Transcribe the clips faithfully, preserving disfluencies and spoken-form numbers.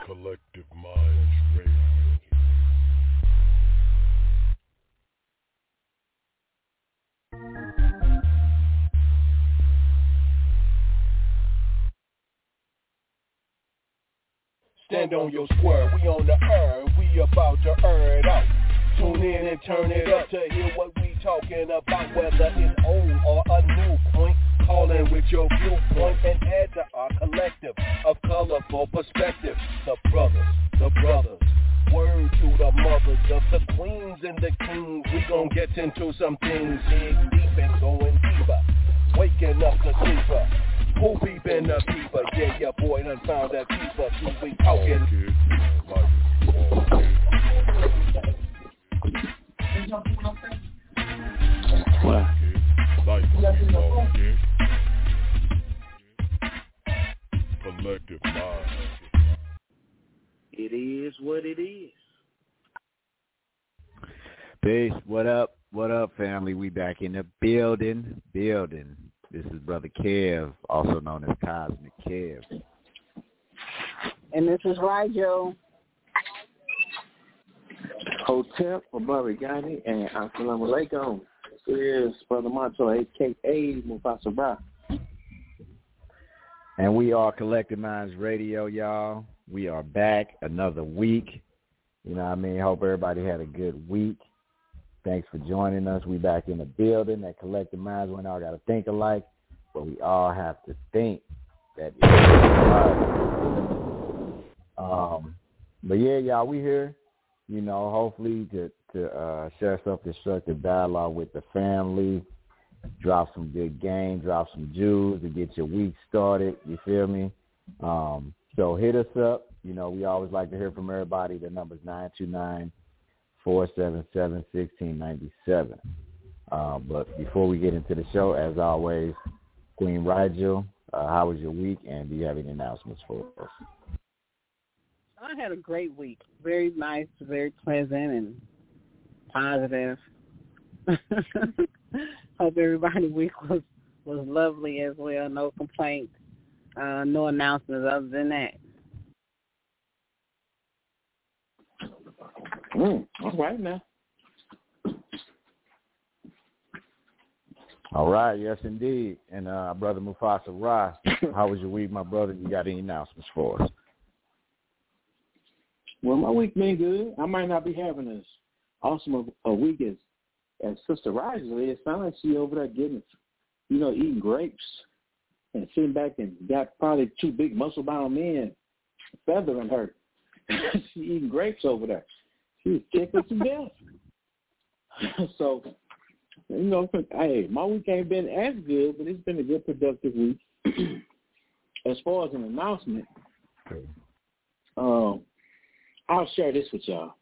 Collective Minds Radio. Stand on your square, we on the earth, we about to earn it out. Tune in and turn it up to hear what we talking about, whether it's old or a new point. Call in with your viewpoint and add to our collective of colorful perspective. The brothers, the brothers, word to the mothers of the queens and the kings. We gon' get into some things, dig deep and going deeper. Waking up the sleeper. Who peepin' the peeper? Yeah, your boy done found that peeper. Who we talking? What? Collective Mind. It is what it is. Peace. What up? What up, family? We back in the building. Building. This is Brother Kev, also known as Cosmic Kev. And this is Rigel. Hotel for Bobby Gotti and Assalamu Alaikum. This is Brother Macho, a k a. Mufasa Ra. And we are Collective Minds Radio, y'all. We are back another week. You know what I mean? Hope everybody had a good week. Thanks for joining us. We back in the building. That Collective Minds, we all got to think alike, but we all have to think that it's um, but yeah, y'all, we here, you know, hopefully to, to uh, share some constructive dialogue with the family, drop some good game, drop some jewels to get your week started, you feel me? Um, so hit us up. You know, we always like to hear from everybody. The number's nine two nine, four seven seven, one six nine seven. Uh, but before we get into the show, as always, Queen Rigel, uh, how was your week, and do you have any announcements for us? I had a great week. Very nice, very pleasant, and positive. Hope everybody's week was, was lovely as well. No complaints, uh, no announcements other than that. Mm, all right now. All right, yes, indeed. And uh, Brother Mufasa Ra, how was your week, my brother? You got any announcements for us? Well, my week been good. I might not be having as awesome of a week as, as Sister Rigel is. It sounds like she over there getting, you know, eating grapes and sitting back and got probably two big muscle-bound men feathering her. She eating grapes over there. She was tickled to death. So, you know, hey, my week ain't been as good, but it's been a good, productive week. As far as an announcement, um, I'll share this with y'all.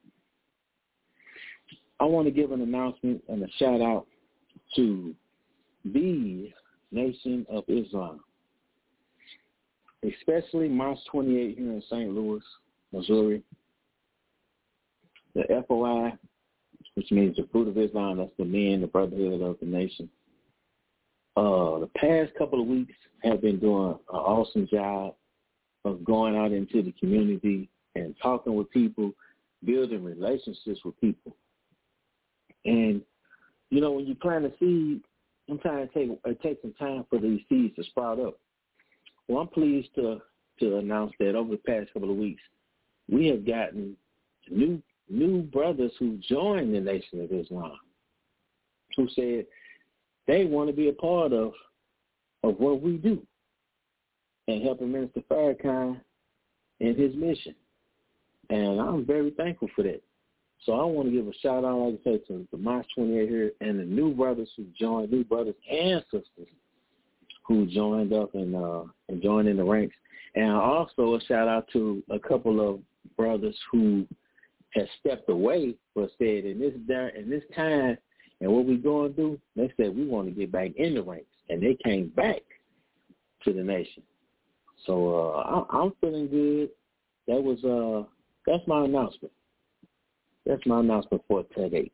I want to give an announcement and a shout-out to the Nation of Islam, especially March twenty-eighth here in Saint Louis, Missouri. The F O I, which means the Fruit of Islam, that's the men, the brotherhood of the nation. Uh, the past couple of weeks have been doing an awesome job of going out into the community and talking with people, building relationships with people. And, you know, when you plant a seed, sometimes it, take, it takes some time for these seeds to sprout up. Well, I'm pleased to, to announce that over the past couple of weeks, we have gotten new new brothers who joined the Nation of Islam, who said they want to be a part of of what we do and helping Minister Farrakhan in his mission. And I'm very thankful for that. So I want to give a shout out, like I said, to the March twenty-eighth here and the new brothers who joined, new brothers and sisters who joined up and uh, and joined in the ranks. And also a shout out to a couple of brothers who has stepped away but said in this in this time and what we going to do, they said we want to get back in the ranks, and they came back to the nation. So uh, I, I'm feeling good. That was uh, that's my announcement. That's my announcement for today.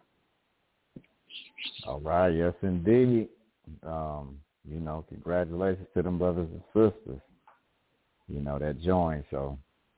All right, yes, indeed. Um, you know, congratulations to them brothers and sisters, you know, that joined. So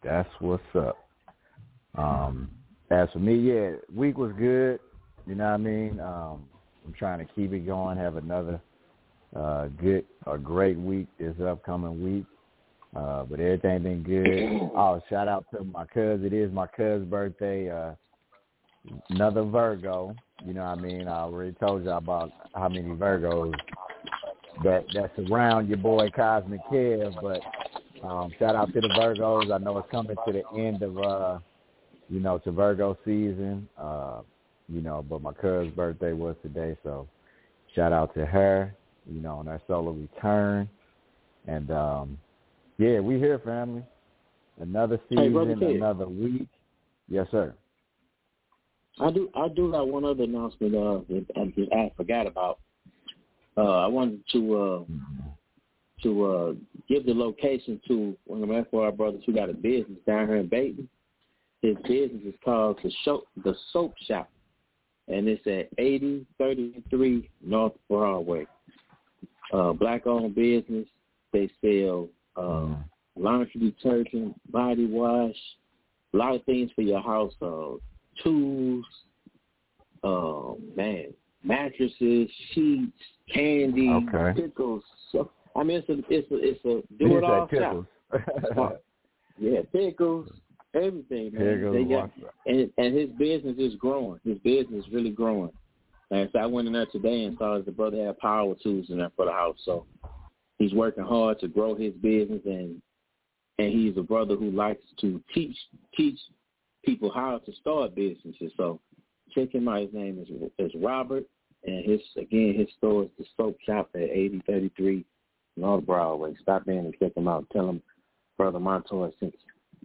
That's what's up. Um, as for me, yeah, week was good. You know what I mean? Um, I'm trying to keep it going, have another uh, good or great week this upcoming week. Uh, but everything been good. Oh, shout out to my cousin. It is my cousin's birthday. Uh, another Virgo. You know what I mean? I already told you about how many Virgos that that's around your boy Cosmic Kev. But um, shout out to the Virgos. I know it's coming to the end of, uh, you know, to Virgo season. Uh, you know, but my cousin's birthday was today, so shout out to her. You know, on that solar return, and um, yeah, we here, family. Another season, hey, another week. Yes, sir. I do. I do got one other announcement. Uh, that I, I forgot about. Uh, I wanted to uh, mm-hmm. to uh, give the location to one of my F O R brothers who got a business down here in Baton. His business is called the Soap the Soap Shop, and it's at eighty thirty-three North Broadway. Uh, black-owned business. They sell uh, mm-hmm. laundry detergent, body wash, a lot of things for your household. Tools, uh, man, mattresses, sheets, candy, okay. pickles. So, I mean, it's a it's a it's a do it all shop. Yeah, pickles, everything, man. Pickles, they got, and and his business is growing. His business is really growing. And so I went in there today and saw that the brother had power tools in there for the house. So he's working hard to grow his business, and and he's a brother who likes to teach teach. people how to start businesses. So check him out. His name is is Robert, and his again his store is the Soap Shop at eighty thirty-three North Broadway. Stop in and check him out. Tell him Brother Montoya sent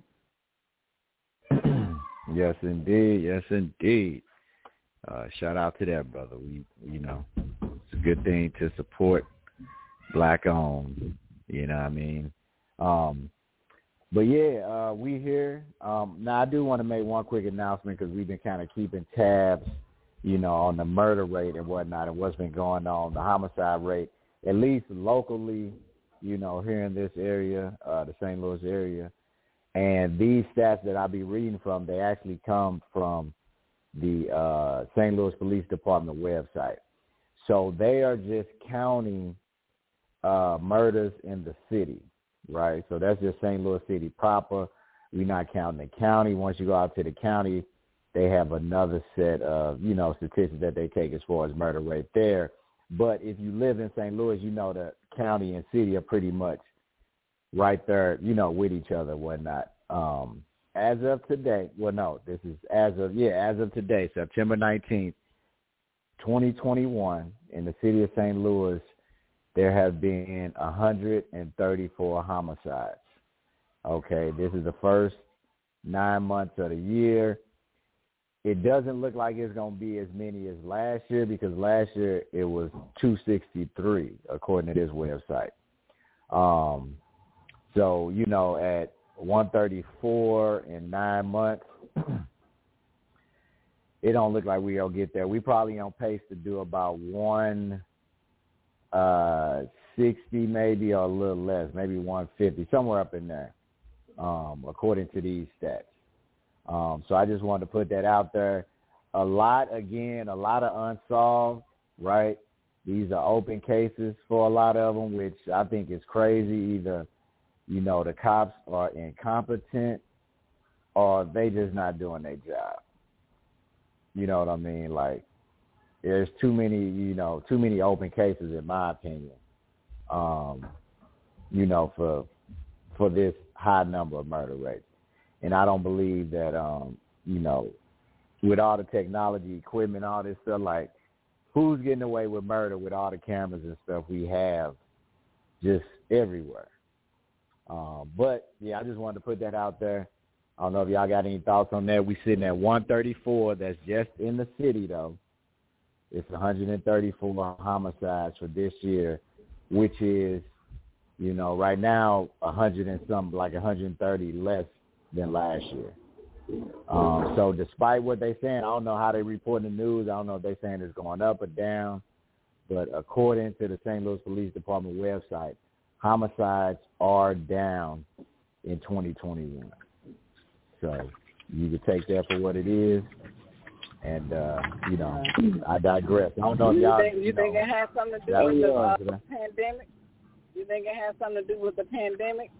you. Yes, indeed. Yes, indeed. Uh, shout out to that brother. We, you know, it's a good thing to support black owned. You know what I mean? Um, But, yeah, uh, we here. Um, now, I do want to make one quick announcement because we've been kind of keeping tabs, you know, on the murder rate and whatnot and what's been going on, the homicide rate, at least locally, you know, here in this area, uh, the Saint Louis area. And these stats that I'll be reading from, they actually come from the uh, Saint Louis Police Department website. So they are just counting uh, murders in the city. Right, so that's just Saint Louis City proper. We're not counting the county. Once you go out to the county, they have another set of, you know, statistics that they take as far as murder rate there. But if you live in Saint Louis, you know the county and city are pretty much right there, you know, with each other and whatnot. Um, as of today, well, no, this is as of, yeah, as of today, September nineteenth, twenty twenty-one, in the city of Saint Louis, there have been one hundred thirty-four homicides. Okay, this is the first nine months of the year. It doesn't look like it's going to be as many as last year because last year it was two sixty-three, according to this website. Um, so, you know, at one thirty-four in nine months, it don't look like we're going to get there. We probably on pace to do about one uh, sixty maybe or a little less, maybe one fifty, somewhere up in there, um, according to these stats. Um, so I just wanted to put that out there. A lot, again, a lot of unsolved, right? These are open cases for a lot of them, which I think is crazy. Either, you know, the cops are incompetent or they just not doing their job. You know what I mean? Like, there's too many, you know, too many open cases, in my opinion, um, you know, for for this high number of murder rates. And I don't believe that, um, you know, with all the technology, equipment, all this stuff, like, who's getting away with murder with all the cameras and stuff we have just everywhere? Um, but, yeah, I just wanted to put that out there. I don't know if y'all got any thoughts on that. We sitting at one thirty-four. That's just in the city, though. It's one hundred thirty-four homicides for this year, which is, you know, right now, one hundred and some, like one hundred thirty less than last year. Um, so despite what they're saying, I don't know how they report in the news. I don't know if they're saying it's going up or down. But according to the Saint Louis Police Department website, homicides are down in twenty twenty-one. So you can take that for what it is. And, uh, you know, I digress. I don't know if you y'all... Think, you, you think know, it has something to do with the uh, pandemic? You think it has something to do with the pandemic?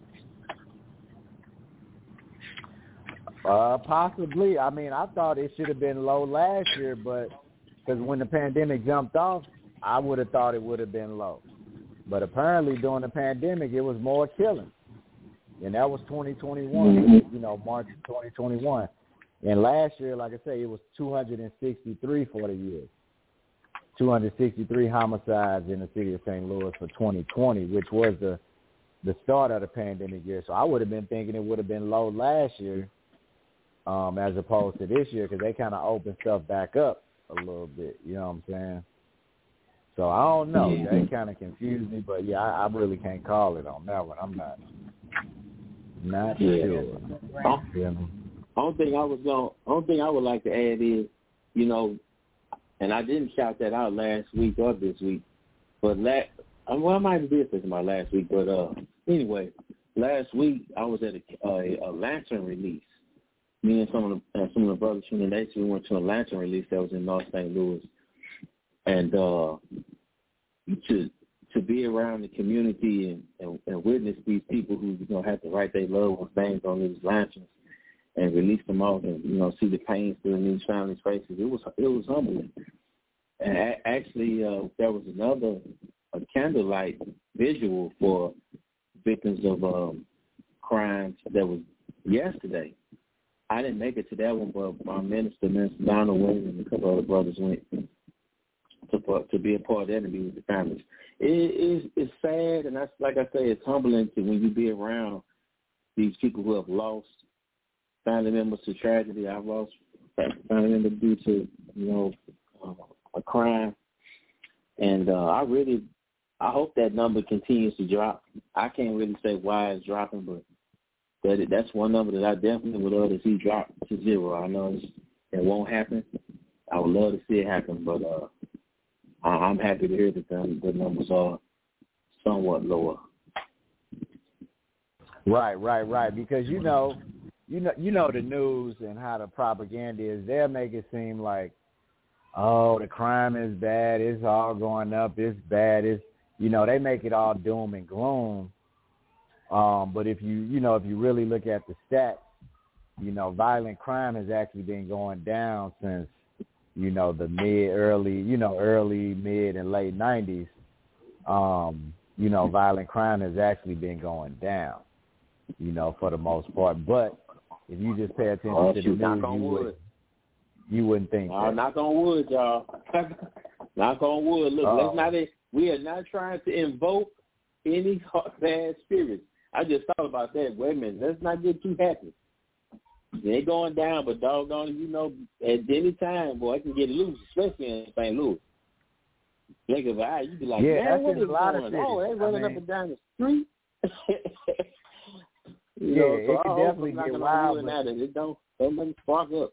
Uh, possibly. I mean, I thought it should have been low last year, but because when the pandemic jumped off, I would have thought it would have been low. But apparently during the pandemic, it was more killing. And that was twenty twenty-one, you know, March twenty twenty-one. And last year, like I say, it was two hundred sixty-three for the year. two hundred sixty-three homicides in the city of Saint Louis for twenty twenty, which was the, the start of the pandemic year. So I would have been thinking it would have been low last year um, as opposed to this year because they kind of opened stuff back up a little bit. You know what I'm saying? So I don't know. Yeah. They kind of confused me. But, yeah, I, I really can't call it on that one. I'm not, not Yeah. sure. Oh. Yeah. Only thing I was going, only thing I would like to add is, you know, and I didn't shout that out last week or this week, but last, well, I might have did this my last week, but uh, anyway, last week I was at a, a, a lantern release. Me and some of the uh, some of the brothers from the nation, we went to a lantern release that was in North Saint Louis, and uh, to to be around the community and, and, and witness these people who you know have to write their loved ones' names on these lanterns and release them off, and you know see the pain still in these families' faces. It was it was humbling. And a- actually, uh, there was another a candlelight visual for victims of um, crimes that was yesterday. I didn't make it to that one, but my minister, Minister Donald Williams, and a couple other brothers went to to be a part of that and be with the families. It is it's sad, and that's like I say, it's humbling to when you be around these people who have lost family members to tragedy. I've lost family members due to, you know, uh, a crime. And uh, I really, I hope that number continues to drop. I can't really say why it's dropping, but that that's one number that I definitely would love to see drop to zero. I know it's, it won't happen. I would love to see it happen, but uh, I, I'm happy to hear that the, the numbers are somewhat lower. Right, right, right. Because you know, you know, you know the news and how the propaganda is. They'll make it seem like, oh, the crime is bad. It's all going up. It's bad. It's, you know, they make it all doom and gloom. Um, but if you, you know, if you really look at the stats, you know, violent crime has actually been going down since, you know, the mid, early, you know, early, mid, and late nineties. Um, you know, violent crime has actually been going down, you know, for the most part. But if you just pay attention oh, to shoot, the news, knock on you, wood. would, you wouldn't think uh, that. Knock on wood, y'all. Knock on wood. Look, Uh-oh. let's not, we are not trying to invoke any bad spirits. I just thought about that. Wait a minute. Let's not get too happy. They ain't going down, but doggone it, you know, at any time, boy, it can get loose, especially in Saint Louis. Think of it, you be like, yeah, man, what that's is a lot going of on? They running I mean, up and down the street. you yeah, know, so it can I definitely hope get wild. But it don't, don't let me spark up.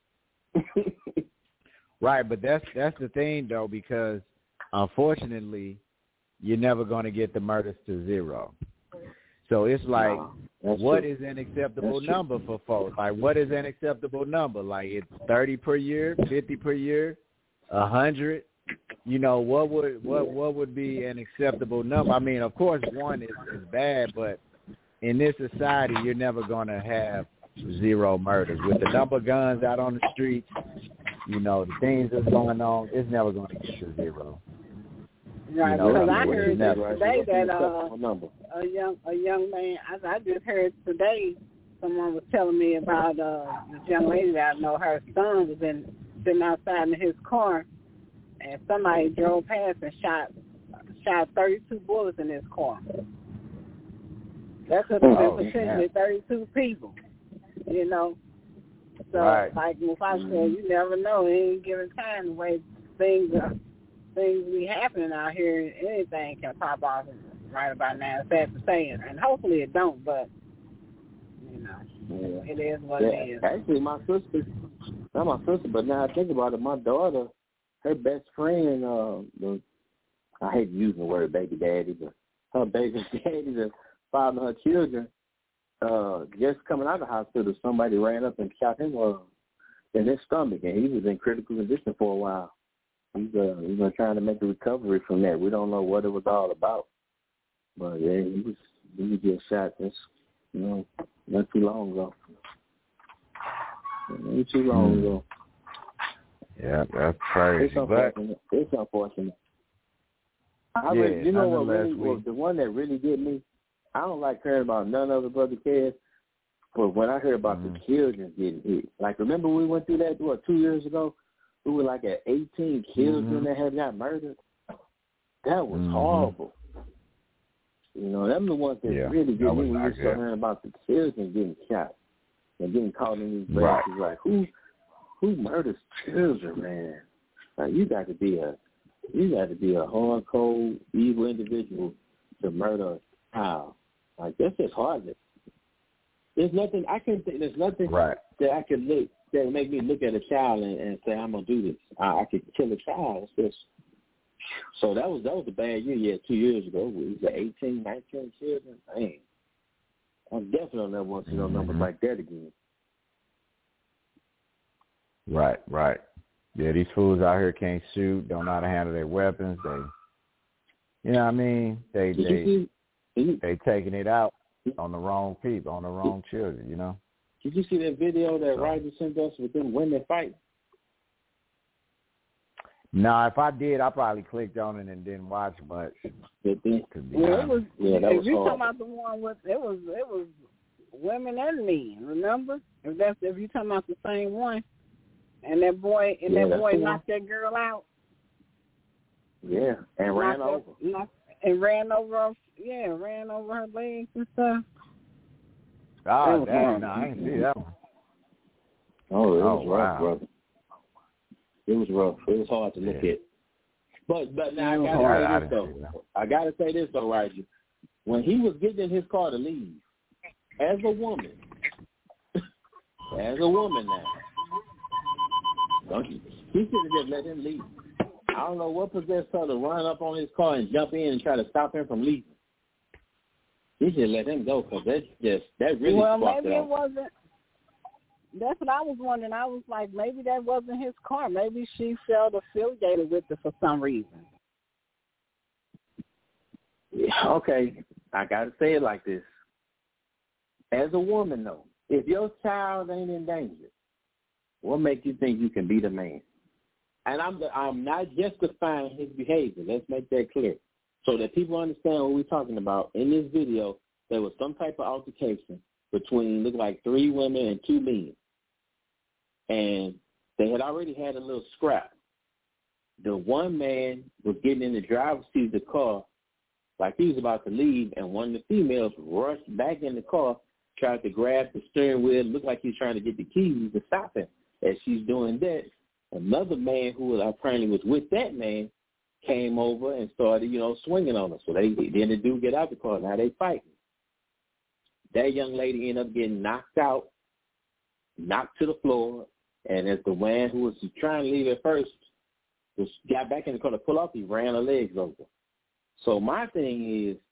Right, but that's that's the thing though, because unfortunately, you're never going to get the murders to zero. So it's like, nah, what true. is an acceptable That's number true. for folks? Like, what is an acceptable number? Like, it's thirty per year, fifty per year, a hundred. You know, what would what what would be an acceptable number? I mean, of course, one is, is bad, but in this society, you're never going to have zero murders. With the number of guns out on the streets, you know, the things that's going on, it's never going to get to zero. Right, you know, because I I mean, heard never. today that uh, a young a young man, I, I just heard today someone was telling me about uh, this young lady that I know, her son was in, sitting outside in his car, and somebody drove past and shot shot thirty-two bullets in his car. That could have Oh, been potentially yeah. thirty-two people, you know. So, Right. like Mufasa said, you never know. At any given time, the way things are, things be happening out here, anything can pop off right about now. It's sad to say it, and hopefully it don't, but, you know, yeah. It is what yeah. it is. Actually, my sister, not my sister, but now I think about it, my daughter, her best friend, uh, the, I hate using the word baby daddy, but her baby daddy, the father of her children, uh, just coming out of the hospital, somebody ran up and shot him uh, in his stomach, and he was in critical condition for a while. He's uh, he's been trying to make a recovery from that. We don't know what it was all about, but yeah, he was he was just shot just you know not too long ago. Not too long mm. ago. Yeah, that's crazy. It's unfortunate. But, it's unfortunate. I yeah, really, you know what really we, was the one that really did me? I don't like hearing about none of the brother kids, but when I heard about mm-hmm. the children getting hit, like remember we went through that what two years ago? We were like at eighteen children mm-hmm. that had got murdered. That was mm-hmm. horrible. You know, them the ones that yeah, really get me when you good. start hearing about the children getting shot and getting caught in these right. branches. Like who who murders children, man? Like you got to be a you got to be a hard, cold, evil individual to murder a child. Like that's just heartless. There's nothing I can think. There's nothing right. that I can look that would make me look at a child and, and say I'm gonna do this. I, I could kill a child. It's just so that was that was a bad year. Yeah, two years ago. It was eighteen, nineteen children. Man, I'm definitely never want to see no numbers mm-hmm. like that again. Right, right. Yeah, these fools out here can't shoot, don't know how to handle their weapons. They, you know what I mean? They they they taking it out on the wrong people, on the wrong children. You know. Did you see that video that so. Roger sent us with them women fighting? No, if I did, I probably clicked on it and didn't watch much. Well, it was. Yeah, that if was you hard. talking about the one with it was it was women and men. Remember? If that's if you talking about the same one. And that boy, and yeah, that boy knocked that girl out. Yeah, and knocked ran her, over. Knocked, and ran over her. Yeah, ran over her legs and stuff. Oh, damn! No, I didn't see that one. Oh, it was oh, rough, wow. brother. It was rough. It was hard to look yeah. at. But but now I gotta yeah, say this though. I gotta say this though, Roger. When he was getting in his car to leave, as a woman, as a woman now. Don't you? He should have just let him leave. I don't know what possessed her to run up on his car and jump in and try to stop him from leaving. He should let him go because that's just that really. Well, maybe it, it wasn't. That's what I was wondering. I was like, maybe that wasn't his car. Maybe she felt affiliated with it for some reason. Yeah, okay, I gotta say it like this. As a woman, though, if your child ain't in danger, what makes you think you can be the man? And I'm I'm not justifying his behavior. Let's make that clear. So that people understand what we're talking about. In this video, there was some type of altercation between, look like three women and two men. And they had already had a little scrap. The one man was getting in the driver's seat of the car like he was about to leave, and one of the females rushed back in the car, tried to grab the steering wheel, looked like he was trying to get the keys to stop him. As she's doing that, another man who apparently was with that man came over and started, you know, swinging on her. So they then the dude get out the car. Now they fighting. That young lady ended up getting knocked out, knocked to the floor, and as the man who was trying to leave at first was got back in the car to pull off, he ran her legs over. So my thing is,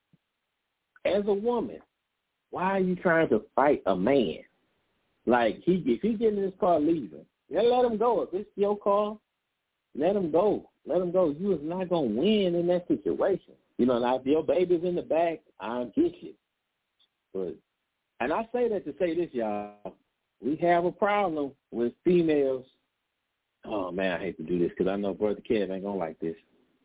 as a woman, why are you trying to fight a man? Like, he if he get in his car leaving, then let him go. If it's your car, let him go. Let him go. You is not going to win in that situation. You know, now if your baby's in the back, I'll get you. But, and I say that to say this, y'all. We have a problem with females. Oh, man, I hate to do this because I know Brother Kev ain't going to like this.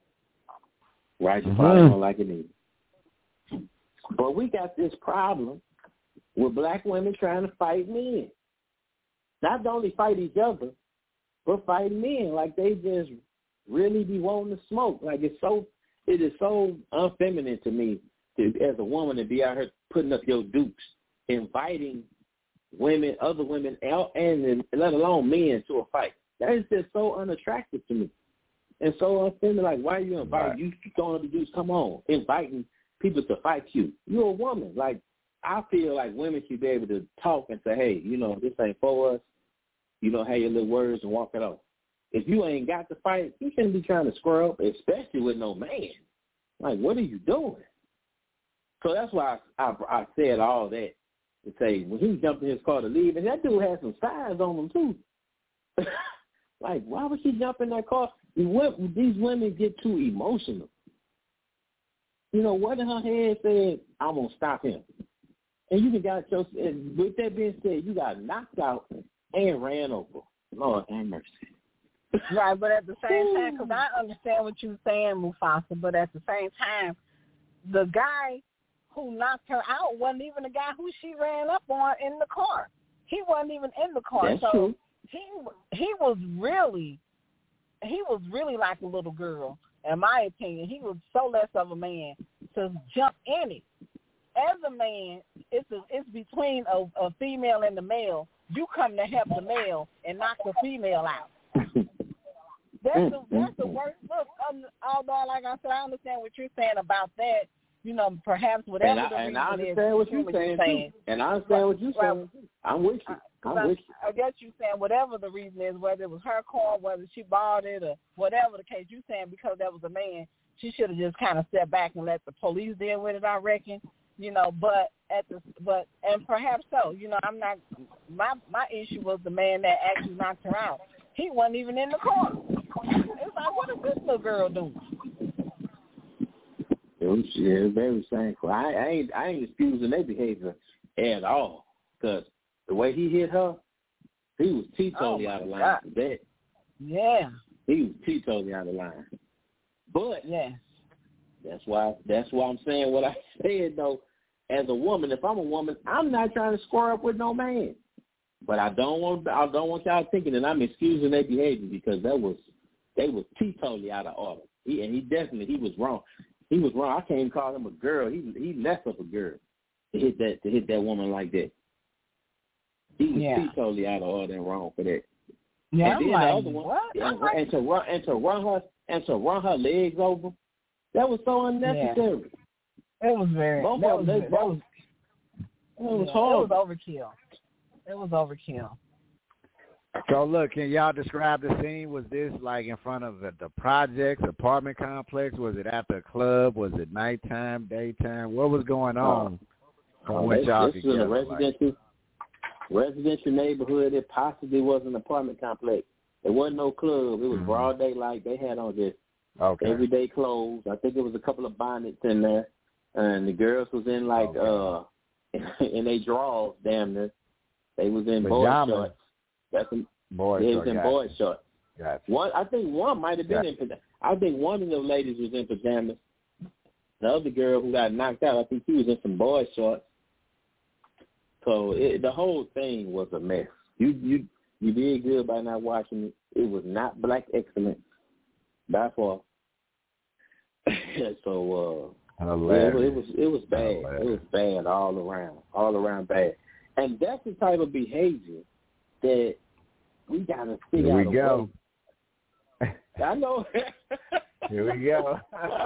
Roger mm-hmm. probably don't like it either. But we got this problem with black women trying to fight men. Not only fight each other, but fight men. Like they just really be wanting to smoke. Like it's so, it is so unfeminine to me to, as a woman to be out here putting up your dukes, inviting women, other women out, and let alone men to a fight. That is just so unattractive to me. And so unfeminine. Like, why are you inviting? Right. You throwing up the dukes? Come on, inviting people to fight you. You're a woman. Like, I feel like women should be able to talk and say, hey, you know, this ain't for us. You know, have your little words and walk it off. If you ain't got to fight, you shouldn't be trying to square up, especially with no man. Like, what are you doing? So that's why I, I, I said all that to say when he jumped in his car to leave, and that dude had some size on him too. Like, why would she jump in that car? These women get too emotional. You know, what in her head said, I'm going to stop him. And you got your, and with that being said, you got knocked out and ran over. Lord have mercy. Right, but at the same time, because I understand what you're saying, Mufasa, but at the same time, the guy who knocked her out wasn't even the guy who she ran up on in the car. He wasn't even in the car. That's so true. he he was really, he was really like a little girl, in my opinion. He was so less of a man to jump in it. As a man, it's a, it's between a, a female and the male. You come to help the male and knock the female out. That's the, that's the worst. Look, um, although, like I said, I understand what you're saying about that. You know, perhaps whatever and the I, reason and I understand is, what you're saying, saying. Too. And I understand but, what you're well, saying. I'm with you. I'm I, with you. I guess you're saying whatever the reason is, whether it was her car, whether she bought it, or whatever the case. You're saying because that was a man, she should have just kind of stepped back and let the police deal with it, I reckon. You know, but at the but and perhaps so. You know, I'm not. My my issue was the man that actually knocked her out. He wasn't even in the car. It's like, what is this little girl doing? It was, yeah, it was very shameful. I, I ain't I ain't excusing their behavior at all, because the way he hit her, he was teetotally oh out of line God. for that. Yeah, he was teetotally out of line. But yeah, that's why that's why I'm saying what I said though. As a woman, if I'm a woman, I'm not trying to square up with no man. But I don't want I don't want y'all thinking that I'm excusing their behavior, because that was they was teetotally out of order. He, and he definitely he was wrong. He was wrong. I can't even call him a girl. He he less of a girl to hit that to hit that woman like that. He was yeah. teetotally out of order and wrong for that. Yeah, and then like, the other one, what? And, like, and to run and to run her and to run her legs over, that was so unnecessary. Yeah. It was very. Both that of was, them, that both, was, it was yeah, horrible. It was overkill. It was overkill. So look, can y'all describe the scene? Was this like in front of the, the projects, apartment complex? Was it at the club? Was it nighttime, daytime? What was going on? Uh, from uh, what this, y'all this could was get? a residential Like? residential neighborhood. It possibly was an apartment complex. It wasn't no club. It was mm-hmm. broad daylight. They had on just okay. everyday clothes. I think there was a couple of bonnets in there, and the girls was in like okay. uh in they drawers. Damn near. They was in boy shorts. That's a, boy they shorts. was in boy shorts. Gotcha. One, I think one might have been gotcha. in pajamas. I think one of the ladies was in pajamas. The other girl who got knocked out, I think she was in some boy shorts. So it, the whole thing was a mess. You you you did good by not watching it. It was not black excellence by far. so uh, it, it was it was bad. Hilarious. It was bad all around, all around bad. And that's the type of behavior that we gotta figure Here out. we go. Way. I know. Here we go.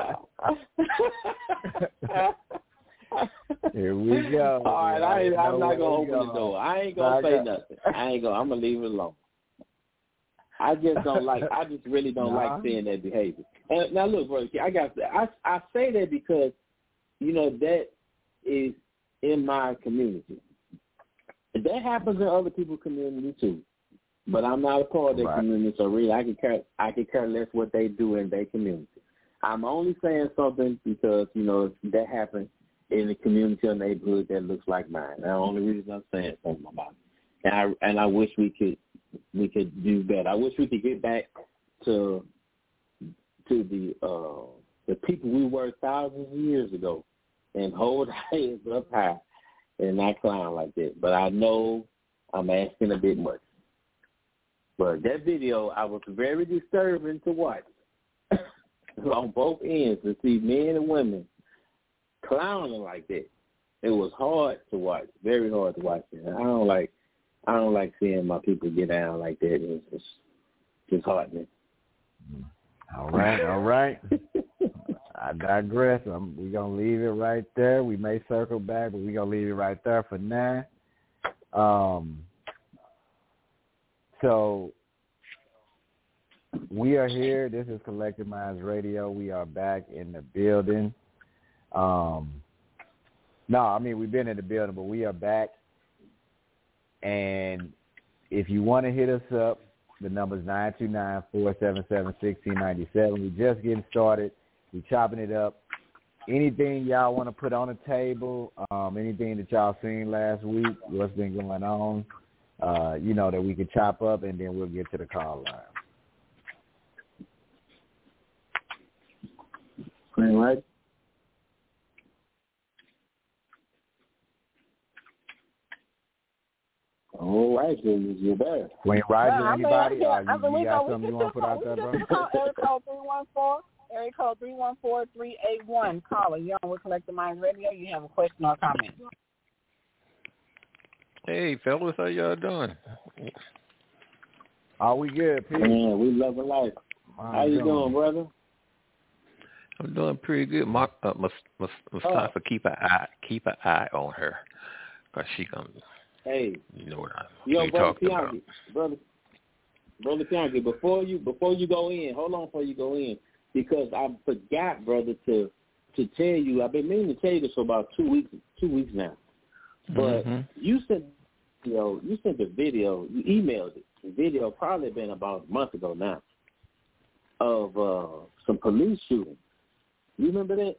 Here we go. All right, I ain't, I'm not gonna open go. the door. I ain't gonna say nothing. I ain't gonna. I'm gonna leave it alone. I just don't like. I just really don't nah. like seeing that behavior. And now look, bro, I got. I I say that because, you know, that is in my community. That happens in other people's community too. But I'm not a part of their right. community, so really I can care I can care less what they do in their community. I'm only saying something because, you know, that happens in the community or neighborhood that looks like mine. That's the only reason I'm saying something about it. And I and I wish we could we could do better. I wish we could get back to to the uh, the people we were thousands of years ago and hold our heads up high and not clown like that. But I know I'm asking a bit much. But that video, I was very disturbing to watch on both ends, to see men and women clowning like that. It was hard to watch, very hard to watch. And I don't like, I don't like seeing my people get down like that. It's just disheartening. All right, all right. I digress. I'm, we're going to leave it right there. We may circle back, but we're going to leave it right there for now. Um, so we are here. This is Collective Minds Radio. We are back in the building. Um, no, I mean, we've been in the building, but we are back. And if you want to hit us up, the number is nine two nine, four seven seven, one six nine seven. We're just getting started. We're chopping it up. Anything y'all want to put on the table, um, anything that y'all seen last week, what's been going on, uh, you know, that we can chop up, and then we'll get to the call line. All right. All right, so you're there. Queen Roger, Well, I anybody? mean, Uh, I you, mean, you got we something can you want to put out we there, can bro? just call area code three one four, area code three one four, three eight one. Caller, you're on with Collective Mind Radio. You have a question or comment? Hey, fellas, how y'all doing? Are we good, Pete? Yeah, we love a life. How, How you doing, brother? I'm doing pretty good. Mark, uh, must, must, Mustafa, oh. keep an eye, keep an eye on her, cause she gonna. Hey, you know what I yo, we brother talked about. brother, brother Bianchi, before you before you go in, hold on before you go in, because I forgot, brother, to to tell you. I've been meaning to tell you this for about two weeks two weeks now, but mm-hmm. you sent you know you sent the video, you emailed it. The video probably been about a month ago now of uh, some police shootings. You remember that?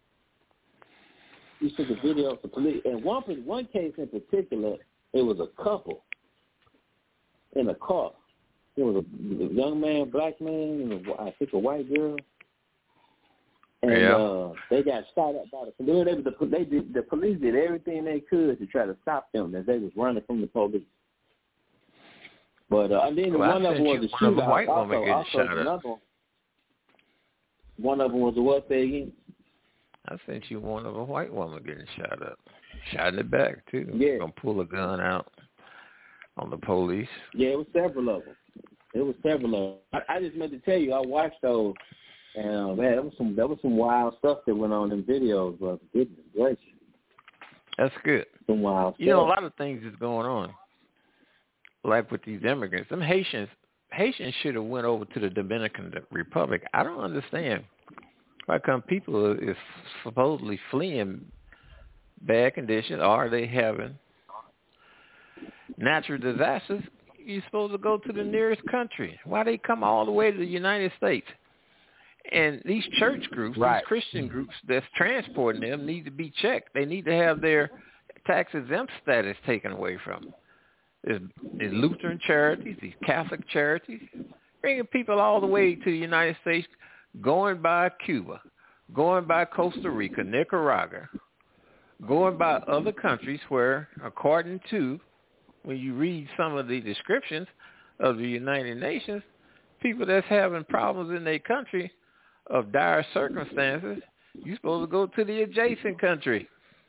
You sent the video of the police, and one one case in particular. It was a couple in a car. It was a young man, black man, and a, I think a white girl. And yeah. uh, they got shot at by the police. They, the, they did, the police did everything they could to try to stop them as they was running from the police. But uh, and then well, one of them was a shootout. White also, woman getting also shot another one. One of them was a what? Say again? I sent you one of a white woman getting shot up. Shot in the back, too. Yeah. Gonna pull a gun out on the police. Yeah, it was several of them. It was several of them. I, I just meant to tell you, I watched those, and uh, man, that was some that was some wild stuff that went on in videos. But goodness gracious, that's good. Some wild you stuff. know, a lot of things is going on, like with these immigrants. Them Haitians, Haitians should have went over to the Dominican Republic. I don't understand why come people is supposedly fleeing bad conditions, or are they having natural disasters? You're supposed to go to the nearest country. Why they come all the way to the United States? And these church groups, right. these Christian groups that's transporting them need to be checked. They need to have their tax-exempt status taken away from them. There's, there's Lutheran charities, these Catholic charities, bringing people all the way to the United States, going by Cuba, going by Costa Rica, Nicaragua, going by other countries where, according to, when you read some of the descriptions of the United Nations, people that's having problems in their country of dire circumstances, you're supposed to go to the adjacent country.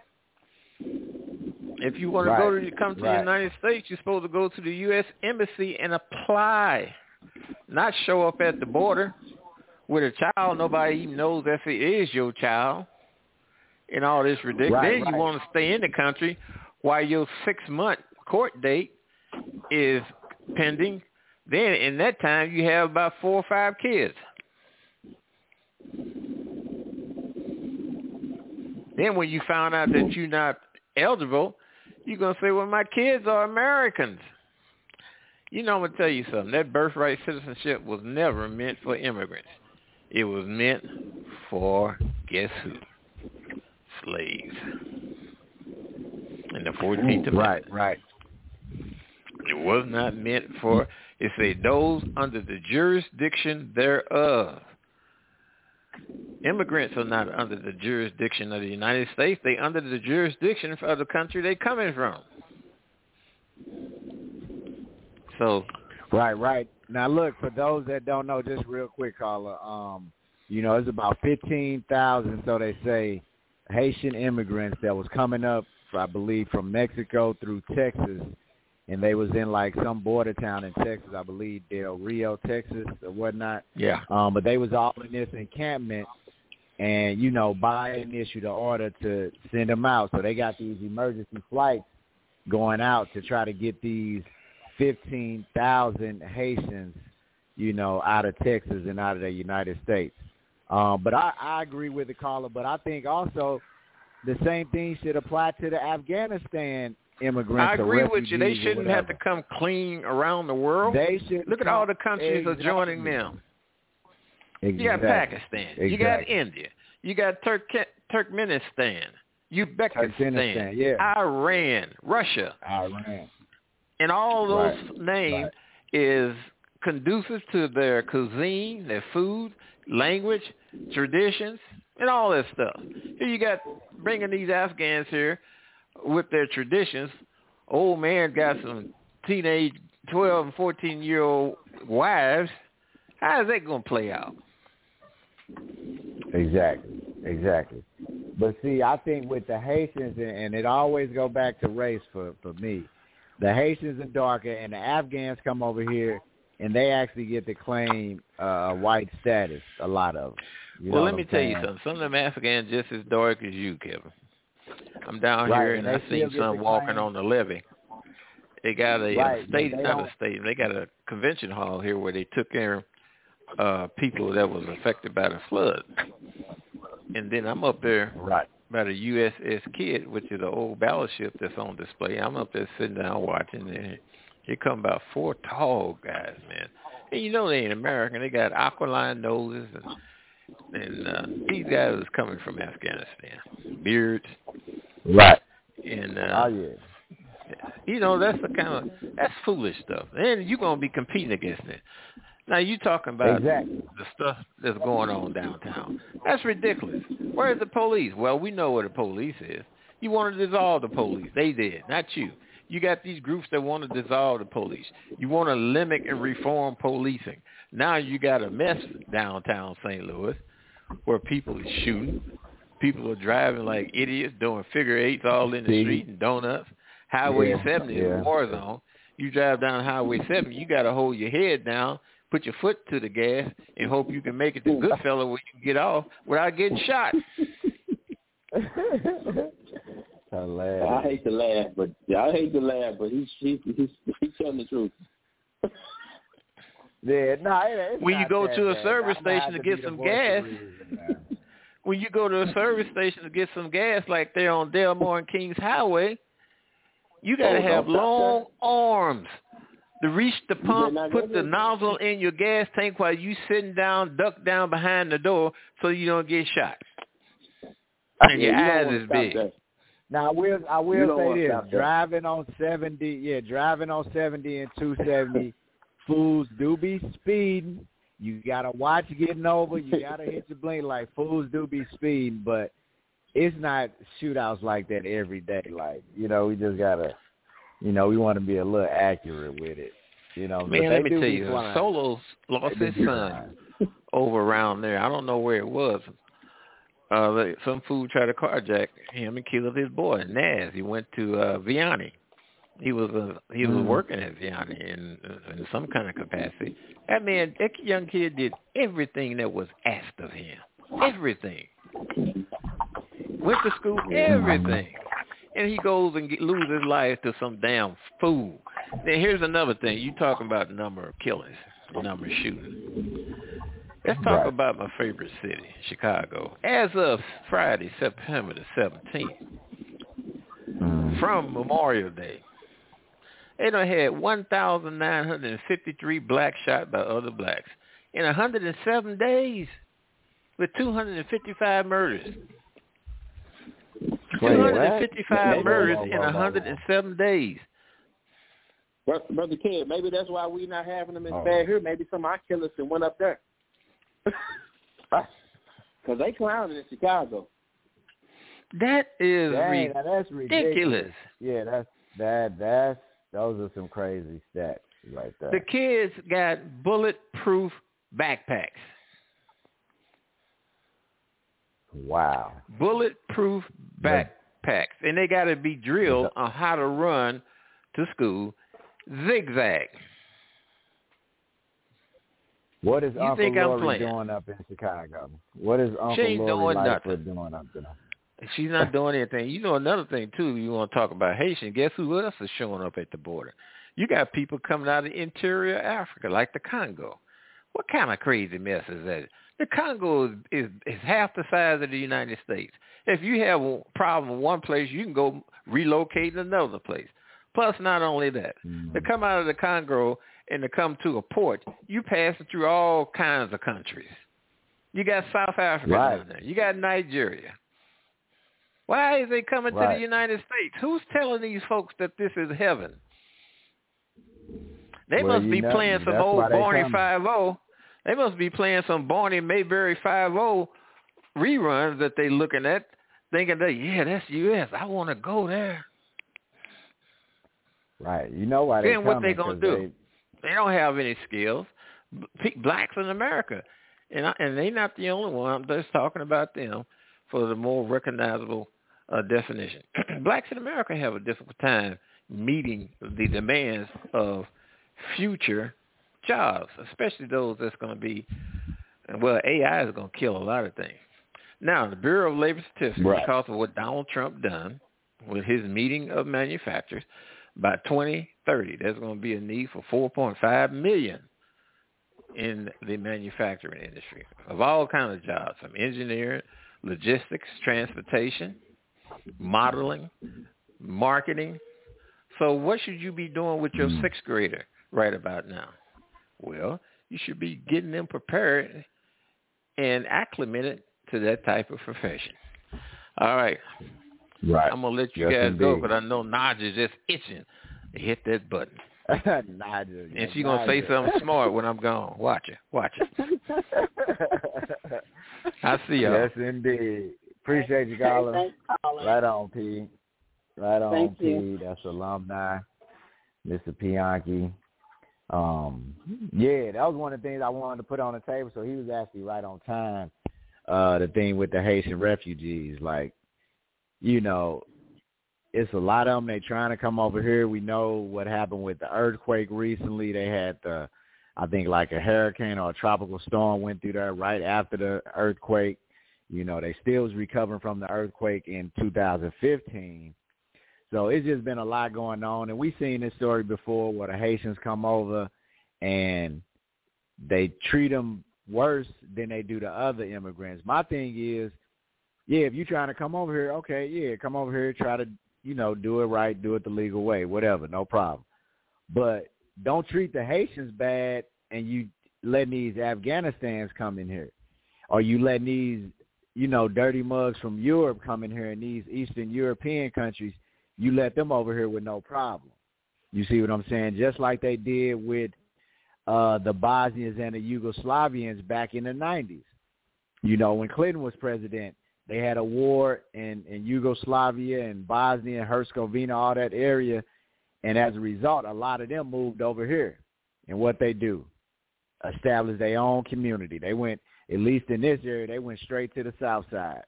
If you want to right. go to come to right. the United States, you're supposed to go to the U S Embassy and apply, not show up at the border with a child nobody even knows if it is your child. And all this ridiculous. Right, then right. you want to stay in the country while your six-month court date is pending. Then in that time, you have about four or five kids. Then when you found out that you're not eligible, you're going to say, well, my kids are Americans. You know, I'm going to tell you something. That birthright citizenship was never meant for immigrants. It was meant for, guess who? Slaves. In the fourteenth Amendment. Right, right. It was not meant for, it said those under the jurisdiction thereof. Immigrants are not under the jurisdiction of the United States. They under the jurisdiction of the country they're coming from. So. Right, right. Now, look, for those that don't know, just real quick, caller, um, you know, it's about fifteen thousand, so they say, Haitian immigrants that was coming up, I believe, from Mexico through Texas, and they was in like some border town in Texas, I believe Del Rio, Texas, or whatnot. Yeah. Um, but they was all in this encampment, and you know, Biden issued an order to send them out. So they got these emergency flights going out to try to get these fifteen thousand Haitians, you know, out of Texas and out of the United States. Um, but I, I agree with the caller, but I think also the same thing should apply to the Afghanistan immigrants. I agree or with you. They shouldn't have to come clean around the world. They should. Look at all the countries exactly. are joining them. Exactly. You got Pakistan. Exactly. You got India. You got Turk Turkmenistan. Uzbekistan. Turkmenistan, yeah. Iran. Russia. Iran. And all those right. names right. is conducive to their cuisine, their food, language, traditions, and all that stuff. Here you got bringing these Afghans here with their traditions. Old man got some teenage twelve and fourteen-year-old wives. How is that going to play out? Exactly, exactly. But see, I think with the Haitians, and it always go back to race for, for me, the Haitians are darker, and the Afghans come over here, and they actually get to claim uh, white status, a lot of them. You well, know let me I'm tell saying? you something. Some of them Afghans just as dark as you, Kevin. I'm down right, here, and, and I seen some walking claim. on the levee. They got a, right, a state, not don't... a stadium. They got a convention hall here where they took care of uh, people that was affected by the flood. And then I'm up there right. by the U S S Kidd, which is an old battleship that's on display. I'm up there sitting down watching, and here come about four tall guys, man. And you know they ain't American. They got aquiline noses, and and uh, these guys is coming from Afghanistan. Beards. Right. And uh, oh, yeah. You know, that's the kind of, that's foolish stuff. And you're going to be competing against it. Now, you talking about exactly. the stuff that's going on downtown. That's ridiculous. Where's the police? Well, we know where the police is. You want to dissolve the police. They did, not you. You got these groups that want to dissolve the police. You want to limit and reform policing. Now you got a mess downtown Saint Louis where people are shooting. People are driving like idiots, doing figure eights all in the street and donuts. Highway yeah, seventy yeah. is a war zone. You drive down Highway seventy, you got to hold your head down, put your foot to the gas, and hope you can make it to Goodfellas where you can get off without getting shot. Hilarious. I hate to laugh, but I hate to laugh, but he's he's he's, he's telling the truth. yeah, no, it's when not you go that to a bad. service I'm station to get some gas. When you go to a service station to get some gas, like they're on Delmore and Kings Highway, you got to oh, have long arms to reach the pump, put the nozzle in your gas tank while you sitting down, duck down behind the door so you don't get shot. And yeah, your you eyes is big. That. Now, I will, I will say this. Driving that. on seventy, yeah, driving on seventy and two seventy, fools do be speeding. You got to watch getting over. You got to hit your blink light. Fools do be speeding, but it's not shootouts like that every day. Like, you know, we just got to, you know, we want to be a little accurate with it. You know, man, let me tell you, flying. Solo's lost his son over around there. I don't know where it was. Uh, some fool tried to carjack him and kill his boy, Naz. He went to uh, Vianney. He was uh, he was mm. working at Vianney in, in some kind of capacity. That man, that young kid did everything that was asked of him. Everything. Went to school, everything. And he goes and get, loses his life to some damn fool. Then here's another thing. You talking about the number of killings, the number of shootings. Let's talk right. about my favorite city, Chicago. As of Friday, September the seventeenth, mm. from Memorial Day, they done had one thousand nine hundred fifty-three blacks shot by other blacks in one hundred seven days with two hundred fifty-five murders. Wait, two hundred fifty-five what? murders in one hundred seven days. Brother Kid, maybe that's why we not having them in oh. bad here. Maybe some of our killers that went up there. Because they clowning in Chicago. That is Dang, ridiculous. That's ridiculous. Yeah, that's that. That's those are some crazy stats right there. The kids got bulletproof backpacks. Wow. Bulletproof backpacks, and they got to be drilled on how to run to school zigzag. What is you Uncle think Lori I'm doing up in Chicago? What is Uncle Lori Lightfoot doing up there? She's not doing anything. You know another thing, too, you want to talk about Haitian. Guess who else is showing up at the border? You got people coming out of the interior Africa, like the Congo. What kind of crazy mess is that? The Congo is, is, is half the size of the United States. If you have a problem in one place, you can go relocate in another place. Plus, not only that, mm-hmm. to come out of the Congo and to come to a port, you pass through all kinds of countries. You got South Africa right. down there. You got Nigeria. Why is they coming right. to the United States? Who's telling these folks that this is heaven? They well, must be know, playing some old Barney five oh. They must be playing some Barney Mayberry five oh reruns that they looking at, thinking that, yeah, that's U S. I want to go there. Right. You know why they Then what they going to do? They... they don't have any skills. Blacks in America. And I, and they're not the only one. I'm just talking about them for the more recognizable uh, definition. Blacks in America have a difficult time meeting the demands of future jobs, especially those that's going to be, well, A I is going to kill a lot of things. Now, the Bureau of Labor Statistics, right. because of what Donald Trump done with his meeting of manufacturers, by twenty thirty, there's going to be a need for four point five million in the manufacturing industry of all kinds of jobs, from engineering, logistics, transportation, modeling, marketing. So what should you be doing with your sixth grader right about now? Well, you should be getting them prepared and acclimated to that type of profession. All right. Right. I'm going to let you yes, guys indeed. go because I know Naja's just itching to hit that button. Naja, and she's going to say something smart when I'm gone. Watch it. Watch it. I see y'all. Yes, indeed. Appreciate you, caller. Thanks, caller. Right on, P. Right on, Thank P. You. That's alumni, Mister Pianki. Um, yeah, that was one of the things I wanted to put on the table, so he was actually right on time. Uh, the thing with the Haitian refugees, like, you know, it's a lot of them. They trying to come over here. We know what happened with the earthquake recently. They had, the, I think, like a hurricane or a tropical storm went through there right after the earthquake. You know, they still was recovering from the earthquake in two thousand fifteen. So it's just been a lot going on. And we've seen this story before where the Haitians come over and they treat them worse than they do the other immigrants. My thing is, yeah, if you're trying to come over here, okay, yeah, come over here, try to, you know, do it right, do it the legal way, whatever, no problem. But don't treat the Haitians bad and you letting these Afghanistans come in here. Or you letting these, you know, dirty mugs from Europe come in here and these Eastern European countries, you let them over here with no problem. You see what I'm saying? Just like they did with uh, the Bosnians and the Yugoslavians back in the nineties. You know, when Clinton was president, they had a war in, in Yugoslavia and Bosnia and Herzegovina, all that area. And as a result, a lot of them moved over here. And what they do, establish their own community. They went, at least in this area, they went straight to the south side,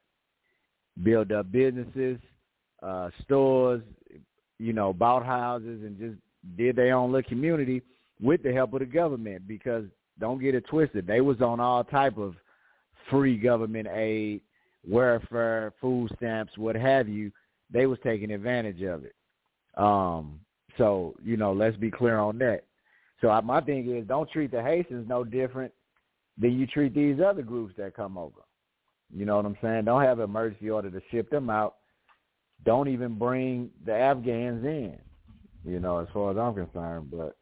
built up businesses, uh, stores, you know, bought houses, and just did their own little community with the help of the government. Because don't get it twisted, they was on all type of free government aid, welfare, food stamps, what have you. They was taking advantage of it. Um, so, you know, let's be clear on that. So I, my thing is, don't treat the Haitians no different than you treat these other groups that come over. You know what I'm saying? Don't have an emergency order to ship them out. Don't even bring the Afghans in, you know, as far as I'm concerned. But,